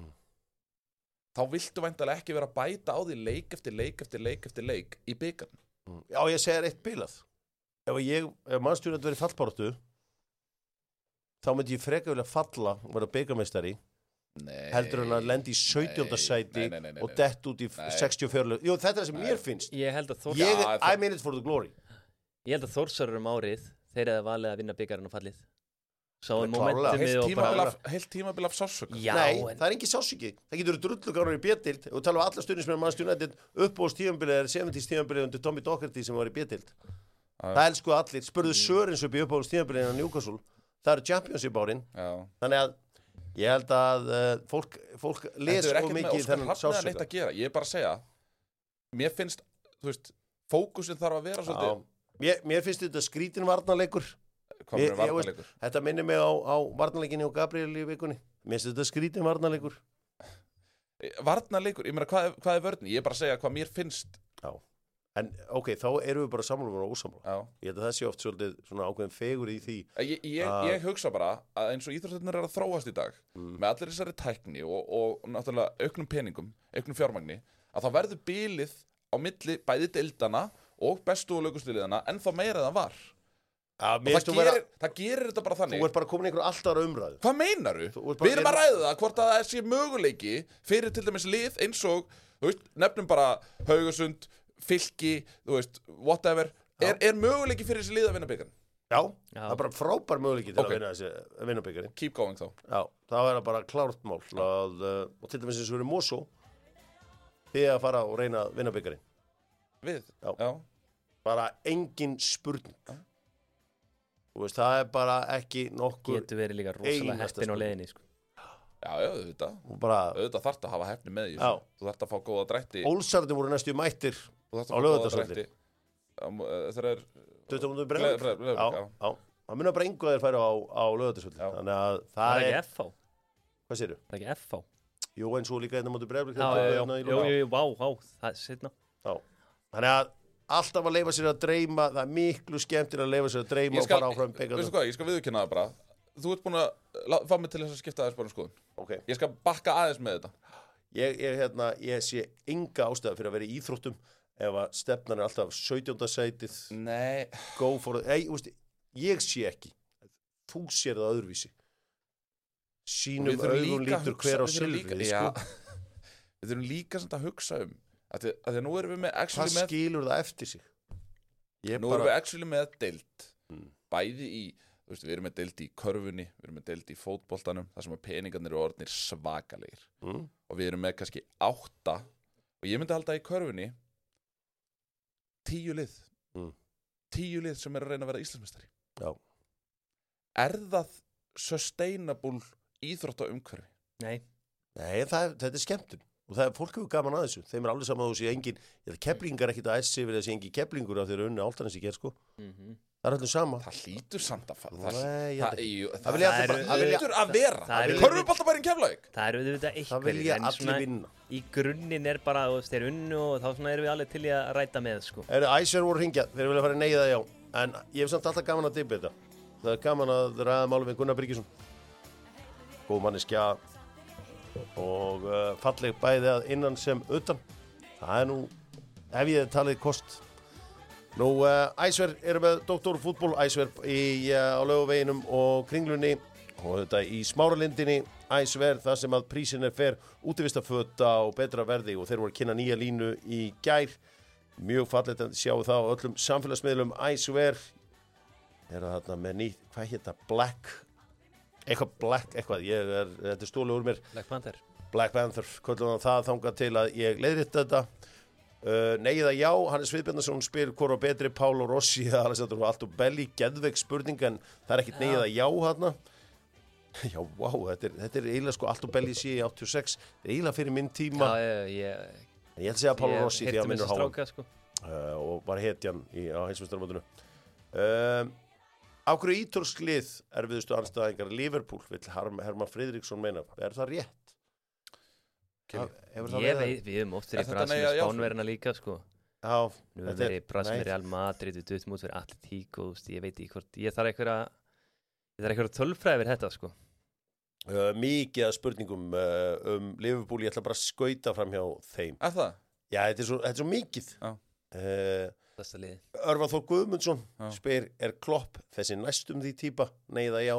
Þá viltu væntanlega ekki vera að bæta á því leik eftir leik eftir leik eftir leik í bikarnum.
Já, ég segir eitt bilað. Ef mannstjórnandi verið fallbaráttu, þá myndi ég freka vilja falla og vera bikarmeistari. Heldur hann að lendi í 17. sæti og dett út í 64. Jú, þetta er það sem mér finnst.
Ég held að
I mean it for the glory.
Ég held að Þórsarur árið þeir hefði valið að vinna byggarinn og fallið.
Heilt tímabil af sársöku.
Nei, það er ekki sársöki. Það getur drullugárar í B-deild og tala um alla stundismenn mannstjórnandi uppbóðstímabilið eða 70-tímabilið undir Tommy Docherty sem var í B-deild. Það elsku allir. Spurðu Sörens upp í uppbóðstímabilið en Newcastle. það eru Championship-árin. Þannig að ég held að fólk les og mikið þennan
sársöka. Ég er bara að segja, mér finnst, þú veist, fókusin þarf að vera svolítið.
Mér finnst þetta skrítin varnarleikur.
Hvað er varnarleikur?
Þetta minnir mig á varnarleikinni og Gabriel í vikunni. Mér finnst þetta skrítin varnarleikur.
Varnarleikur? Ég meina, hvað er vörðni? Ég er bara að segja hvað mér finnst.
Já. En ok, þá erum við bara sammála og ósammála. Ég held að það sé oft svolítið svona ákveðin fegur í því.
Ég hugsa bara að eins og íþróttirnar eru að þróast í dag með allir þessari tækni og náttúrulega auknum peningum, auknum fjármagni, að það verður bilið á milli bæði deildana og bestu og lögustiliðana en þá meira það var. Það gerir þetta bara þannig.
Þú ert bara komin í einhverju allt aðra umræðu.
Hvað meinaru? Við erum að ræða það hvort að það sé möguleiki fyrir til dæmis lið eins og, þú veist, nefnum bara Haugasund, Fylki, þú veist, whatever. Er möguleiki fyrir þessi lið að vinna bikarinn?
Já, það er bara frábær möguleiki til að vinna bikarinn.
Keep going þá.
Já, það er bara klárt mál. Og til dæmis eins og verið Mosó, þið að fara og reyna að vinna bikarinn.
Við?
Já. Bara engin spurning. Þú veist, það er bara ekki nokkur
getur verið líka rosalega heppin á leiðinni, sko.
Já, auðvitað þarft að hafa heppni með því. Þú þarft að fá góða drætti.
Ólsarnir voru næstu mættir á Laugardalsvelli.
Það er
20 mútur Breiðablik. Já. Það munar bara engu að þeir færu á Laugardalsvelli. Þannig að það er
ekki FH.
Hvað segirðu?
Það er ekki FH.
Jú, eins og líka hérna mútur Breiðablik.
Vá, það er setna.
Já. Þannig að alltaf að leyfa sér að dreyma, það er miklu skemmtir að leyfa sér að dreyma og fara áfram byggja.
Veistu hvað, ég skal viðurkenna það bara. Þú ert búin að fá mig til þess að skipta aðeins bara um skoðun.
Okay.
Ég skal bakka aðeins með þetta.
Ég sé enga ástæða fyrir að vera í íþróttum ef að stefnan er alltaf 17. sætið.
Nei.
Go for it. Ég sé ekki. Þú sér það öðruvísi. Sínum augum lítur hver á silfrið, sko.
Við þurfum líka samt að hugsa að því nú erum við með
hvað skilur það eftir sig?
Nú erum við actually með deild bæði í, þú veist, við erum með deild í körfunni, við erum með deild í fótboltanum þar sem að peningarnir eru orðnir svakalegir og við erum með kannski 8 og ég myndi halda í körfunni 10 lið 10 lið sem er að reyna að vera Íslandsmeistari.
Já. Er
það sustainable íþróttaumhverfi?
Nei, þetta er skemmtun. Og það er fólk hefur gaman að þessu. Þeim er alveg saman að þú sé engin, keflingar ekkit að essi við þessi engin keflingur af þeirra unni Álftanes í gerð, sko. Það er allir sama.
Það hlýtur samt að
það
hlýtur að vera. Körfuboltabærin Keflavík.
Það eru auðvitað eitthvað.
Það vilja allir vinna.
Í grunninn er bara, þú veist, þeir unnu og þá svona erum við allir til í að ræta með, sko.
Æsver voru hringja, þeir vilja fara neyða já. En ég hef samt alltaf gaman að dibba þetta. Það er gaman að ræða málu við Gunnar Birgisson. Góð manneskja og falleg bæði að innan sem utan. Það er nú, ef ég hef talið kost. Nú, Æsver eru með doktorfútból, Æsver á Laugaveginum og Kringlunni og þetta í Smáralindinni, Æsver, þar sem að prísin er fer útivistaföta og betra verði og þeir voru að kynna nýja línu í gær. Mjög fallegt að sjá það á öllum samfélagsmiðlum. Æsver er að þarna með nýtt, hvað hétta, eitthvað, þetta er stólið úr mér. Black Panther, köllum það þangað til að ég leiðrétta þetta. Neyða já, Hannes Viðbjarnason spyr hvort var betri, Pálo Rossi eða Alessandro Altobelli, geðveik spurning en það er ekkert neyða já þarna. Já, vá, þetta er eiginlega sko Altobelli sé í 86, eiginlega fyrir minn tíma. En ég ætla að segja Pálo Rossi því að minnur háan
sko.
Og var hetjan á heimsmeistarmótinu. Á hverju ítölsk lið erfiðustu andstæðingar Liverpool vill Hermann Friðriksson meina? Er það rétt?
Við höfum oft verið brans með Spánverðina líka, sko.
Já.
Við höfum verið brans með Real Madrid, við döttum út fyrir Atletík og ég veit ekki hvort, ég þarf einhverja tölfræði við þetta, sko.
Mikið af spurningum Liverpool, ég ætla bara að skauta fram hjá þeim.
Er það?
Já, þetta er svo mikið.
Já.
Örvar Þór Guðmundsson spyr, er Klopp þessi næstum því típa? Neyða já.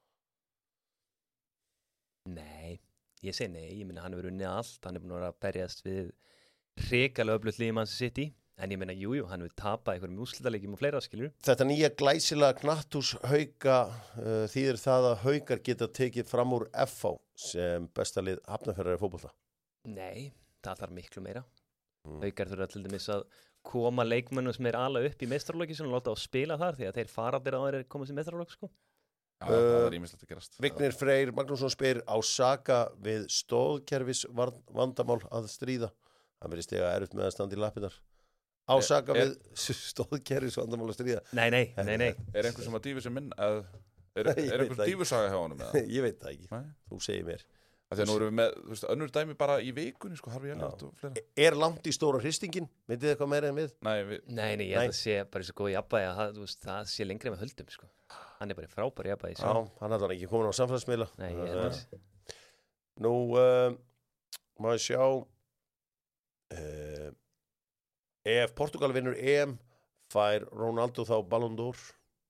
Nei, ég segi nei, ég meina hann hefur unnið allt, hann er búin að berjast við hrikalega öflugt lið Manchester City, en ég meina jú, hann hefur tapað einhverjum úrslitaleikjum og fleira, skilur. Þetta
nýja glæsilega knatthús Hauka þýðir það að Haukar geta tekið fram úr FH sem besta lið Hafnarfjarðar í fótbolta?
Nei, það þarf miklu meira. Haukar þurfa til dæmis að koma leikmönnum sem er ala upp í meistaralóki og láta á spila þar því að þeir faradir á þeir komast í meistaralók, sko.
það ýmislegt að gerast.
Vignir Freyr Magnússon spyr á Saka við stóðkerfis vandamál að stríða. Hann verið stiga erfitt með að standa í lappirnar. Á Saka við stóðkerfis vandamál að stríða.
Nei.
Einhver sem að dýfi sem minn? Er einhver dýfusaga hjá honum?
Ég veit það ekki. Þú segir mér.
Þegar nú erum við með, þú veist, önnur dæmi bara í vikunni, sko, Harfi Elliot og fleira.
Er langt í stóra hristingin? Veitir þið eitthvað meira en við?
Nei, ég held að sé bara svo góð jafnvægi að það sé lengri með höldum, sko. Hann er bara frábær jafnvægi.
Já, hann er ekki komin á samfélagsmiðla.
Nei, ég held að.
Nú, maður sjá, ef Portugal vinnur EM, fær Ronaldo þá Ballon d'Or?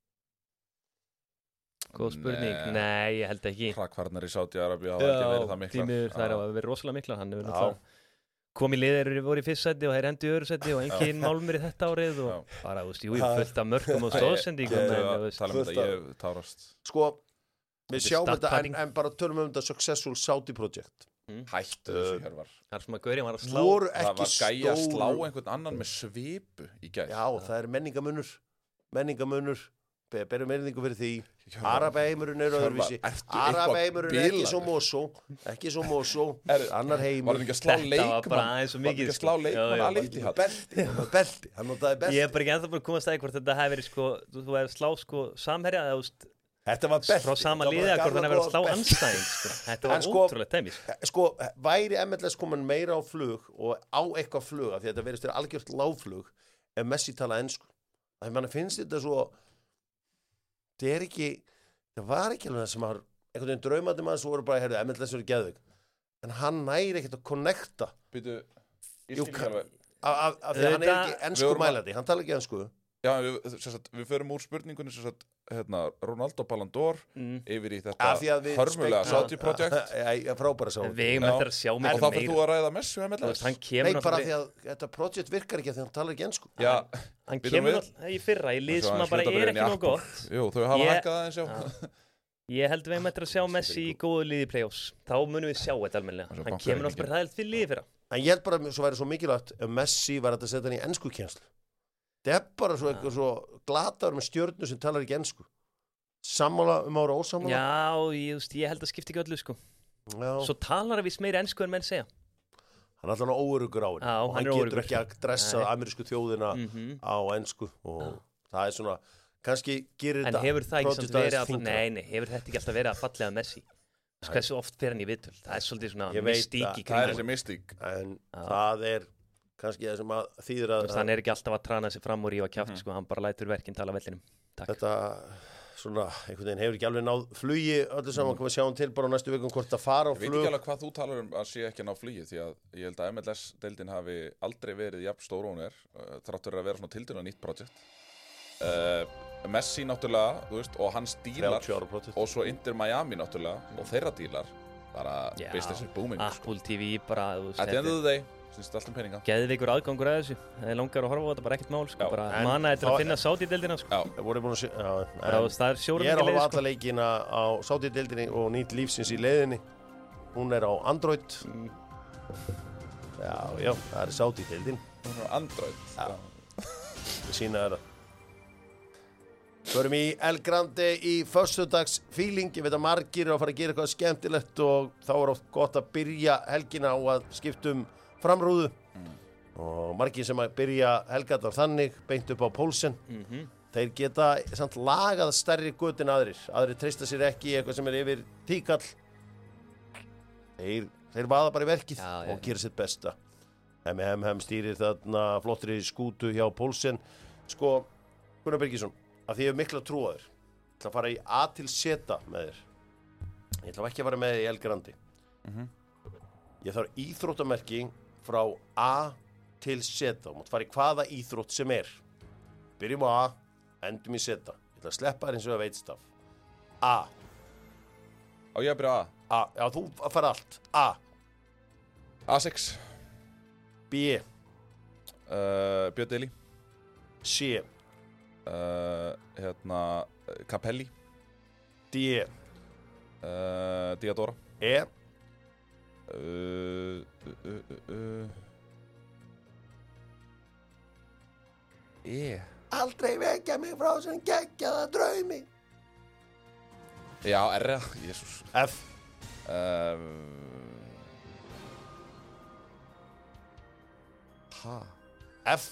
Góð spurning, nei, ég held ekki.
Hrakvarnar í Sádi-Arabíu hafa ekki verið það miklar.
Það hafa verið rosalega miklar. Hann hefur náttúrulega komið liðir voru í fyrst sæti og þeir endur í öðru sæti og engin málmur í þetta árið og bara, þú veist, fullt af mörkum og stóðsendingum.
Tala um þetta, ég tárast.
Sko, við sjáum þetta en bara tölum þetta Successful Saudi Project.
Hættu þessu Hjörvar.
Það er svona gaurinn var að slá.
Það var gæja að slá einhvern annan með svipu í gær.
Já, það er menningamunur. Berum verðingu fyrir því. Arabeheimurinn er öðruvísi. Arabeheimurinn er ekki svo Mosó. Annar heimur.
Var hann ekki að slá leikmann að líkt í hatt?
Belti. Hann notaði belti.
Ég er bara ekki ennþá búin að koma að stæði hvort þetta hefði verið sko, þú hefði slá sko samherja
Þetta var belti.
Frá sama liði að hvort hann hefði verið að slá anstæðing sko. Þetta var ótrúlega tæmis.
Sko, væri MLS komin meira á flug og á eitthvað flug af því að þetta verðist algjört lágflug ef Messi tala ensku. Þannig mann finnst þetta svo það var ekki alveg það sem var einhvern veginn draumandi maður sem voru bara, heyrðu, MLS eru geðvig. En hann næri ekkert að connecta.
Býtu,
af því að hann er ekki ensku mælandi, hann tala ekki ensku.
Já, við förum úr spurningunni, Ronaldo Ballon d'Or yfir í þetta hörmulega Saudi Project.
Frábæra Saudi.
Við eigum eftir að sjá meira
og þá fyrir þú að ræða Messi og MLS.
Nei, bara því að þetta project virkar ekki að því að hann talar ekki ensku.
Já,
hann kemur alltaf í fyrra í lið sem bara er ekki nóg gott.
Jú, þau hafa hækkað aðeins, já.
Ég held við eigum eftir að sjá Messi í góðu liði í play-offs. Þá munum við sjá þetta almennilega. Hann kemur alltaf bara ræðilt fyrir liði fyrra.
En ég held bara að svo væri svo mikilvægt ef Messi var að setja hann í enskukennslu. Það er bara svo eitthvað svo glataður með stjörnu sem talar ekki ensku. Sammála ára ósammála?
Já, ég held að skipta ekki öllu, sko. Já. Svo talar við meira ensku en menn segja.
Hann er alltaf óöruggur á henni.
Já,
og hann getur ekki að dressa amerísku þjóðina á ensku. Og það er svona, kannski gerir þetta...
En hefur það ekki samt verið að... Nei, hefur þetta ekki alltaf verið að fallega Messi? Hversu oft fer hann í viðtöl? Það er svolítið svona mystík í kring.
Það er þessi mystík.
En það er... kannski það sem að þýðir að...
Hann er ekki alltaf að trana sig fram úr í og kjátt, sko, hann bara lætur verkinn tala vellinum. Takk.
Þetta, svona, einhvern veginn hefur ekki alveg náð flugi öllu saman, hvað við sjáum til bara á næstu vikum hvort að fara á flug.
Ég veit ekki alveg hvað þú talar að sé ekki að ná flugi, því að ég held að MLS-deildin hafi aldrei verið jafn stór og hún þráttur að vera svona tildulega nýtt projekt. Messi náttúrulega, þú veist, og hans dílar, og svo Inter Miami náttúrulega, og þeirra dílar, bara business is booming.
Apple TV bara, þú veist,
at the end of the day, snýst allt peninga.
Geðveikur aðgangur að þessu. Það er langar að horfa á þetta, bara ekkert mál, sko. Bara mana þetta að finna Saudi-deildina, sko.
Já, það voru búin að
það er sjórum
ég er að horfa alla leikina á Saudi-deildinni og nýtt lífsins í leiðinni. Hún er á Android. Já, það er Saudi-deildin.
Hún er á Android.
Já. Við sína þetta. Förum í El Grande í föstudags feeling. Ég veit að margir eru að fara að gera eitthvað skemmtilegt og þá er oft gott að byrja helgina á að skiptum framrúðu og margir sem að byrja helgarnar þannig beint upp á Pólsen þeir geta samt lagað stærri göt en aðrir treysta sér ekki í eitthvað sem er yfir tíkall þeir vaða bara í verkið og gera sitt besta M.M. stýrir þarna flottri skútu hjá Pólsen sko, Gunnar Birgisson að því ég hef mikla trú á þér ég ætla að fara í A til Z með þér ég ætla ekki að fara með þér í El Grande ég þarf íþróttamerki frá A til Z og mátt fara í hvaða íþrótt sem er byrjum á A, endum í Z ég ætla að sleppa þér eins og að veitstaf A
Á ég að byrja A?
Já, þú fara allt A
A6
B
Björn Deli
C
Capelli
D
Diadora
E Aldrei vekja mig frá sem geggjaða draumi
Já, R, jésús.
F. F.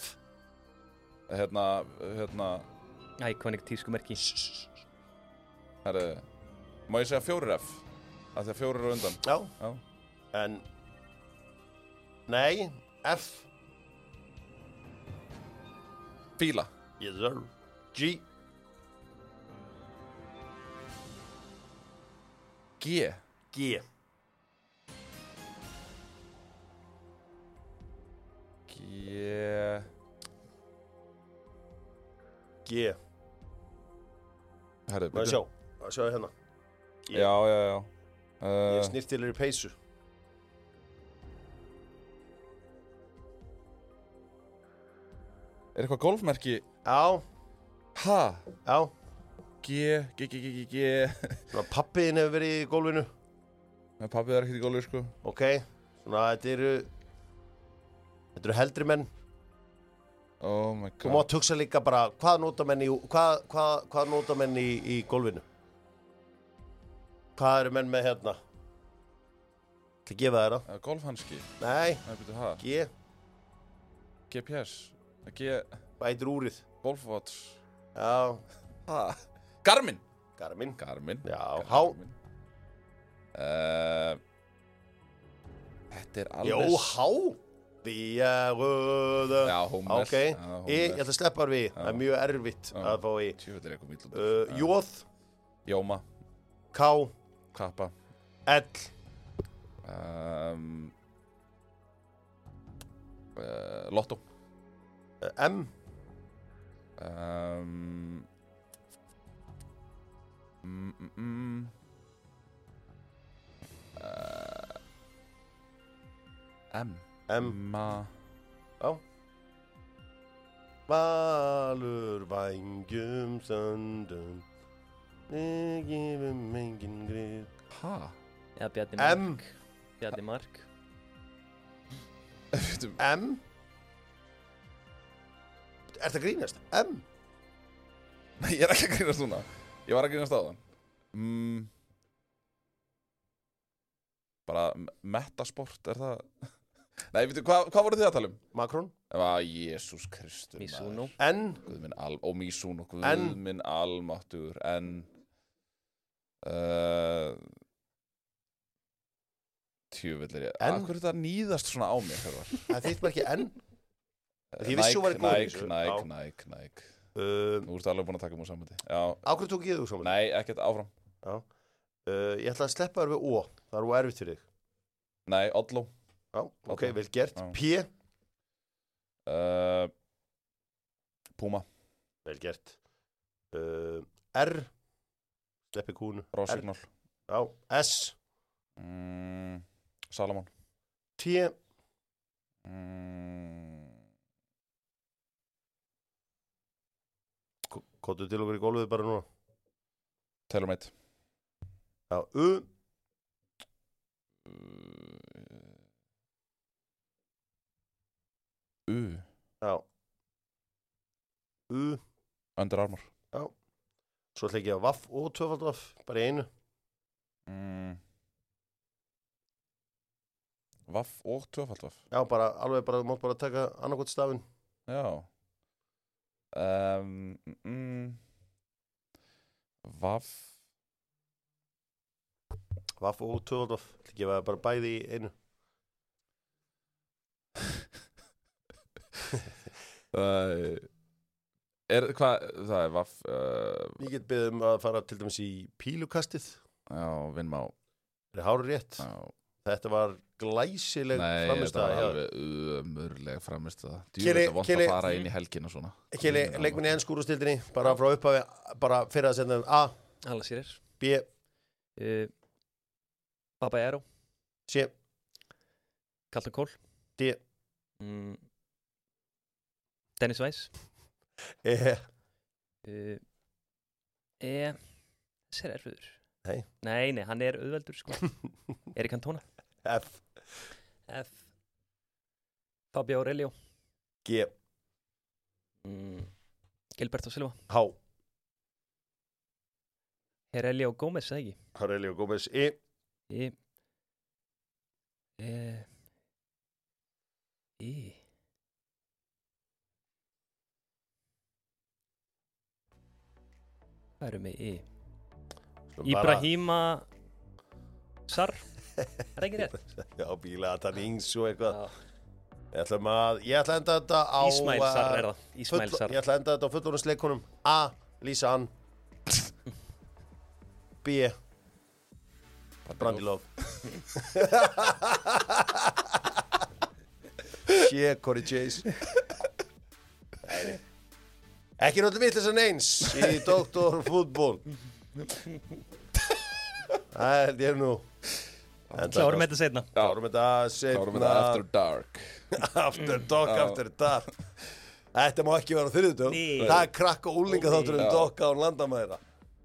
Hérna.
Iconic tískumerki.
Herru, má ég segja 4F? Af því að 4 eru undan.
Já. En, nei, F.
Fíla.
Yes, sir. G.
G.
G.
G.
G.
Herru,
Má ég sjá? Að sjá hérna. G.
Já.
Ég snirtilegur í peysu.
Er eitthvað golfmerki?
Já.
Ha?
Já.
G.
Svona pappiðin hefur verið í gólfinu.
Nei, pappið ekkert í golfi, sko.
Ok. Svona, þetta eru heldri menn.
Oh my god.
Þú mátt hugsa líka bara, hvað nota menn í gólfinu? Hvað eru menn með hérna? Það gefa þér það.
Golfhanski?
Nei.
Nei, byrju, ha?
G.
GPS?
Bætir úrið.
Golfwatch?
Já.
Ha? Garmin?
Já. H.
Þetta er alveg...
Jó, H. Við röða.
Já, Homer.
Ok. Ég ætla að sleppa þar við. Það er mjög erfitt að fá í.
Tjöfell er eitthvað mýtlum.
Jóð.
Jóma.
K.
Kappa.
L.
Lotto.
M. Já. Valur vængjum söndum gefum engin grið.
Ha?
Já, Bjarni
M.
Mark. Bjarni Mark.
M. Ertu að grínast? M.
Nei, ég er ekki að grínast núna. Ég var að grínast á þann. Bara metasport, er það? Nei, veitu, hvað voru þið að tala um?
Macron.
Jésús Kristur.
Mizuno.
N.
Og Mizuno, Guð minn almáttugur. N. Tjöfellir ég. Akkur er þetta níðast svona á mig, Hjörvar?
Það þýtt maður ekki N. Því vissu var góð í þessu.
Nike. Nú ertu alveg búin að taka múið samvæti. Já.
Ákveð tók ég þú samvæti?
Nei, ekkert áfram.
Já. Ég ætla að sleppa þér við O. Það er erfitt fyrir þig.
Nei, Odlo.
Já, ok, vel gert.
Já.
P.
Puma.
Vel gert. R. Sleppi kúnu.
Rásignál.
Já, S.
Salomon.
T. Kóttu til okkur í gólfið bara núna.
TaylorMade.
Já, U. Já. U.
Under Armour.
Já. Svo ætla ekki að vaff og tvöfald vaff, bara í einu.
Vaff og tvöfald vaff.
Já, bara, alveg bara, þú mátt bara taka annarkot stafinn.
Já. Vaff.
Vaff og tvöfald vaff. Það gefa bara bæði í einu.
Hvað, það er vaff.
Ég get beðið að fara til dæmis í pílukastið.
Já, vinnmá.
Það er hárið rétt.
Já.
Þetta var glæsileg framistæða.
Nei, þetta var alveg ömurleg framistæða. Djúvill að vant að fara inn í helgin og svona.
Kili, leikminni enn skúrústildinni, bara frá upphafi, bara fyrir að senda A.
Alasírir.
B.
Babayero.
C.
Carlton Cole.
D.
Dennis Weiss.
E.
Þessi er erfiður.
Nei.
Nei, hann er auðveldur, sko. Erik Cantona.
F.
Fabio Aurelio.
G.
Gilberto Silva.
H.
Heurelio Gómez, eða ekki?
Heurelio Gómez,
Hvað eru með Ibrahima Sarr, það ekki rétt?
Já, Bílatan Ings og eitthvað. Ég ætla að enda þetta á
Ismail Sarr er það, Ismail Sarr.
Ég ætla að enda þetta á fullorðinsleikunum. A. Lisa Ann B. Brandi Love C. Corey Chase Ekki náttúrulega vitleysa eins í Dr. Fútból. Það held ég nú.
Klárum þetta seinna.
Klárum þetta After Dark.
After Dark. Þetta má ekki vera á þriðjudögum. Það er krakka úlinga þátturinn Dokka og landamæðra.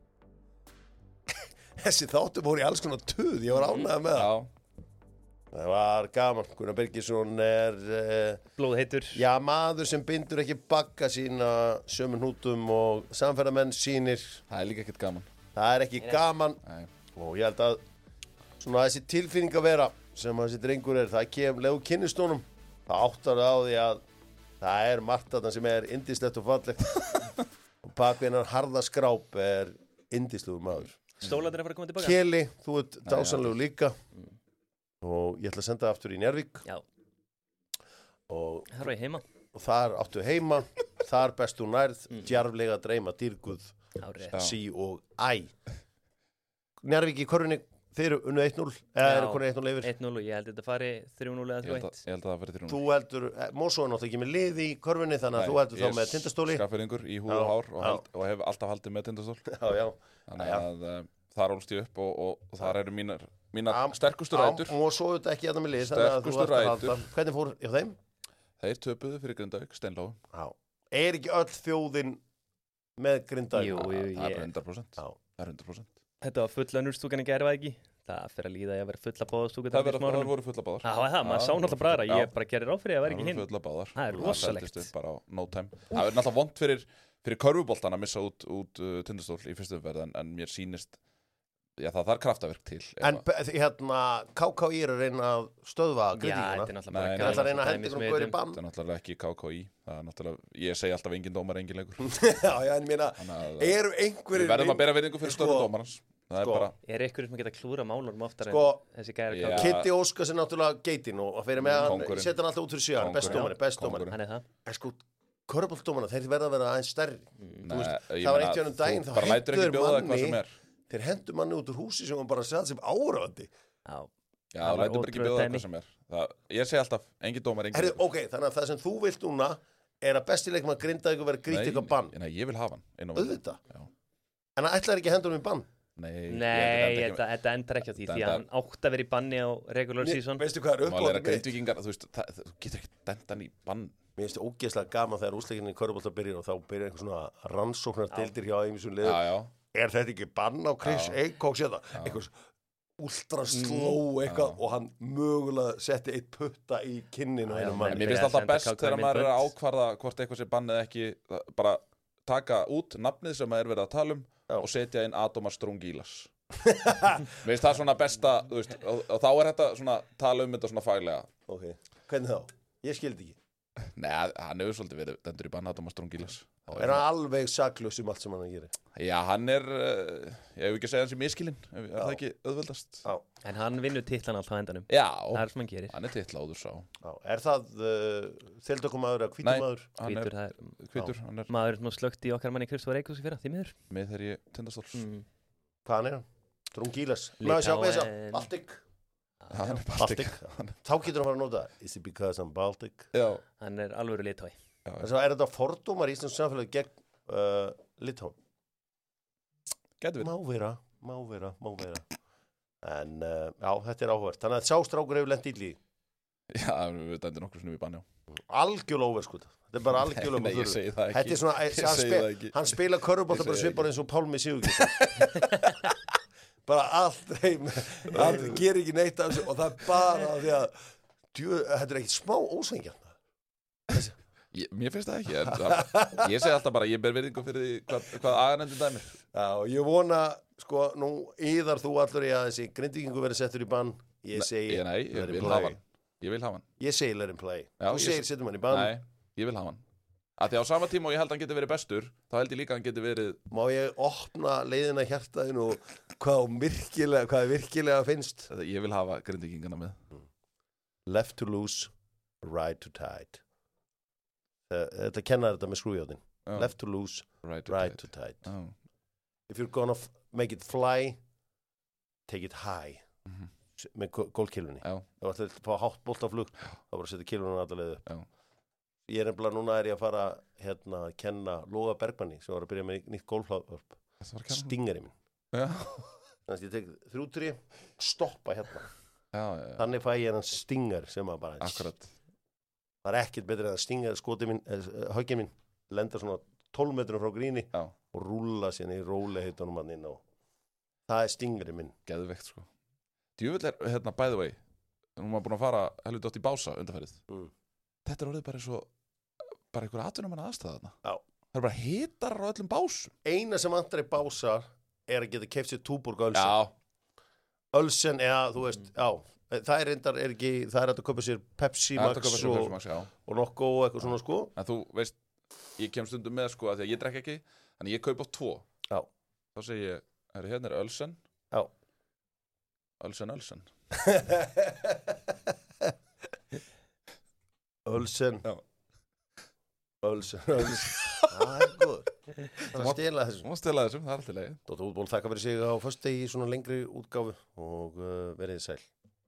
Þessi þáttur voru í alls konar tuð. Ég var ánægður með það. Það var gaman. Gunnar Birgisson er
blóðheitur.
Já, maður sem bindur ekki bagga sína sömu hnútum og samferðamenn sínir.
Það er líka ekkert gaman.
Það er ekki gaman.
Nei.
Og ég held að svona þessi tilfinning að vera sem þessi drengur er, það legu kynnustónum. Það áttar á því að það er margt þarna sem er yndislegt og fallegt. Og bak við hennar harða skráp er yndislegur maður.
Stólarnir að fara að koma tilbaka.
Keli, þú ert dásanlegu líka. Og ég ætla að senda það aftur í Njarðvík.
Já.
Og
þar var ég heima.
Og þar áttu heima. Þar bestu nærð, djarflega dreyma dýrguð, sí og æ. Njarðvík í körfunni, þeir eru unnu 1-0. Eða eru konið 1-0 yfir?
1-0 og ég held þetta fari 3-0 eða 3-1.
Ég held að það fari 3-0.
Þú heldur, Mosó er náttúrulega ekki með lið í körfunni, þannig að þú heldur þá með Tindastóli.
Skaffinningur í húð og hár og hef alltaf haldið með Tindastól.
Já.
Þannig að þar ólst ég upp og þar eru mínar sterkustu rætur.
Og svo auðvitað ekki þetta með lið, þannig að þú ert að halda. Hvernig fór hjá þeim?
Þeir töpuðu fyrir Grindavík, steinlógu.
Já. Er ekki öll þjóðin með Grindavík?
Jú,
það er 100%. Það er 100%.
Þetta var fulla önnurstúkan í gær, var ekki? Það fyrir að líða að ég var fulla báðastúkan.
Það voru fulla báðar.
Það, maður sá náttúrulega bara, ég bara gerir ráð fyrir að vera ekki hinn.
Fulla báðar.
Það er rosalegt.
Það seldist upp bara á no time. Það er náttúrulega vont fyrir körfuboltan að missa út Tindastól í fyrstu umferð, en mér sýnist já, það þarf kraftaverk til.
En KKÍ er að reyna að stöðva Grindvíkina.
Já,
þetta er náttúrulega bara að reyna að hendi einhverjum gaur í bann.
Það er náttúrulega ekki KKÍ. Það er náttúrulega, ég segi alltaf engin dómar, engin leikur.
Já, en meina, eru einhverjir...
Við verðum að bera virðingu fyrir stöðu dómarans. Það er bara...
Er einhverjir sem geta klúra málunum oftar en þessi gæri
KKÍ?
Kitty Óskars er náttúrulega geitin og að fyrir með hann, setja hann alltaf út fyrir síðan, bestdómari.
Hann er það.
En sko, körfuboltadómarna, þeir verða að vera aðeins stærri. Það var eitt jánum daginn, þá þeir hendur manni út úr húsi sem hann bara sagði sem áraðandi.
Já, það lætur bara ekki bjóða það sem er. Ég segi alltaf, engin dómar, engin leikur.
Ok, þannig að það sem þú vilt núna er að besti leikmann Grindavík verið grýtt eitthvað bann.
Nei, ég vil hafa hann.
Auðvitað. En það ætlar ekki að hendur hann í bann?
Nei, þetta endar ekki á því að hann átt að vera í banni á regular season.
Veistu hvað er uppáðum
mitt? Þú getur ekki dæmt hann í bann.
Mér finnst það ógeðslega gaman þegar úrsleikinni í körfubolta byrjar og þá byrjar einhver svona rannsóknardeildir hjá ýmsum liðum. Er þetta ekki bann á Chris Eikóks hérna? Eitthvað ultra slow eitthvað og hann mögulega setti eitt putta í kinninu.
Mér finnst alltaf best þegar maður er að ákvarða hvort eitthvað sé bann eða ekki, bara taka út nafnið sem maður er verið að tala um og setja inn Adomar Strungilas. Mér finnst það svona besta, þú veist, og þá er þetta svona tala þetta svona faglega.
Ok, hvernig þá? Ég skildi ekki.
Nei, hann hefur svolítið verið dendur í bann Adomar Strungilas.
Er hann alveg saklaus allt sem hann gerir?
Já, hann er, ég hef ekki að segja hans í miskilinn, er það ekki auðveldast?
Já.
En hann vinnur titlan alltaf á endanum.
Já.
Það er sem hann gerir.
Hann er titláður sá.
Já. Er það þeldakomaður eða hvítumaður?
Nei, hvítur.
Maður er slögt í okkar manni Kristofur Eikóks í fyrra, því miður.
Með þegar ég Tindastóls.
Hvað er hann? Strungilas. Ná, sjá með þess að Baltic.
Hann er Baltic.
Þá getur hann fara að nota Is it because I'm Baltic?
Já.
Hann er alvöru litói.
Þess að er þetta fordómar í Íslands samfélagi gegn Litón?
Gæti
verið. Má vera. En já, þetta er áhugavert. Þannig að sástrákur hefur lent illa í.
Já, við dæmdum nokkur snúi í bann, já.
Algjörlega óverskut. Þetta er bara algjörlega
Nei, ég segi það ekki.
Þetta er svona, hann spila körfubolta bara svipar eins og Pálmi Sigurgeirsson. Bara aldrei gerir ekki neitt af þessu og það er bara því að þetta er ekkit smá ósvengjarna.
Mér finnst það ekki, ég segi alltaf bara, ég ber virðingu fyrir því hvað aganendin dæmir.
Já, og ég vona sko, nú yðar þú allur í að þessi Grindvíkingu verið settur í bann. Ég segi
ég vil hafa hann.
Ég segi let him play. Þú segir setjum hann í bann.
Nei, ég vil hafa hann. Að því á sama tíma og ég held að hann geti verið bestur, þá held ég líka að hann geti verið...
Má ég opna leiðina hjartaðinu og hvað virkilega finnst?
Ég vil hafa Grindvíkingana með.
Left to lose, right to tight. Þetta kennar þetta með skrújóðin. Left to lose, right to tight. If you're gonna make it fly, take it high. Með gólkilfunni. Ef þú ætlar að fá hátt boltaflug, þá bara setja kilfunum allavega upp. Ég nefnilega núna ég að fara að kenna Loga Bergmanni sem var að byrja með nýtt gólflöp. Stingeri minn. Þannig að ég tek 3-3, stoppa hérna. Þannig fæ ég hann stinger sem að bara...
Akkurat.
Það er ekkert betur en að stinga skoti minn, höggin minn, lenda svona 12 metrum frá gríni og rúlla síðan í róliheitunum hann inn á. Það er stingeri minn.
Geðveikt sko. Djúvill by the way, nú maður búin að fara helviti átt í bása undanfærið. Þetta orðið bara eins og bara einhver atvinnumann aðstæða þarna. Já. Það bara hitar á öllum básum.
Eina sem vantar í bása að geta keypt sér Túborg Ölsen. Já. Ölsen, þú veist, það er reyndar, það er að kaupa sér Pepsi Max og Nokko og eitthvað svona sko.
En þú veist, ég kem stundum með sko að því að ég drekk ekki, þannig ég kaupa á 2. Já. Þá segi ég, hérna er Ölsen. Já. Ölsen.
Ölsen. Já. Ölsen. Það er góð. Það er að stela þessum.
Má stela þessum, það er alltaf leið.
Dóttar Útból þakka fyrir sig á föstudegi í svona lengri útgáfu og verið sæl.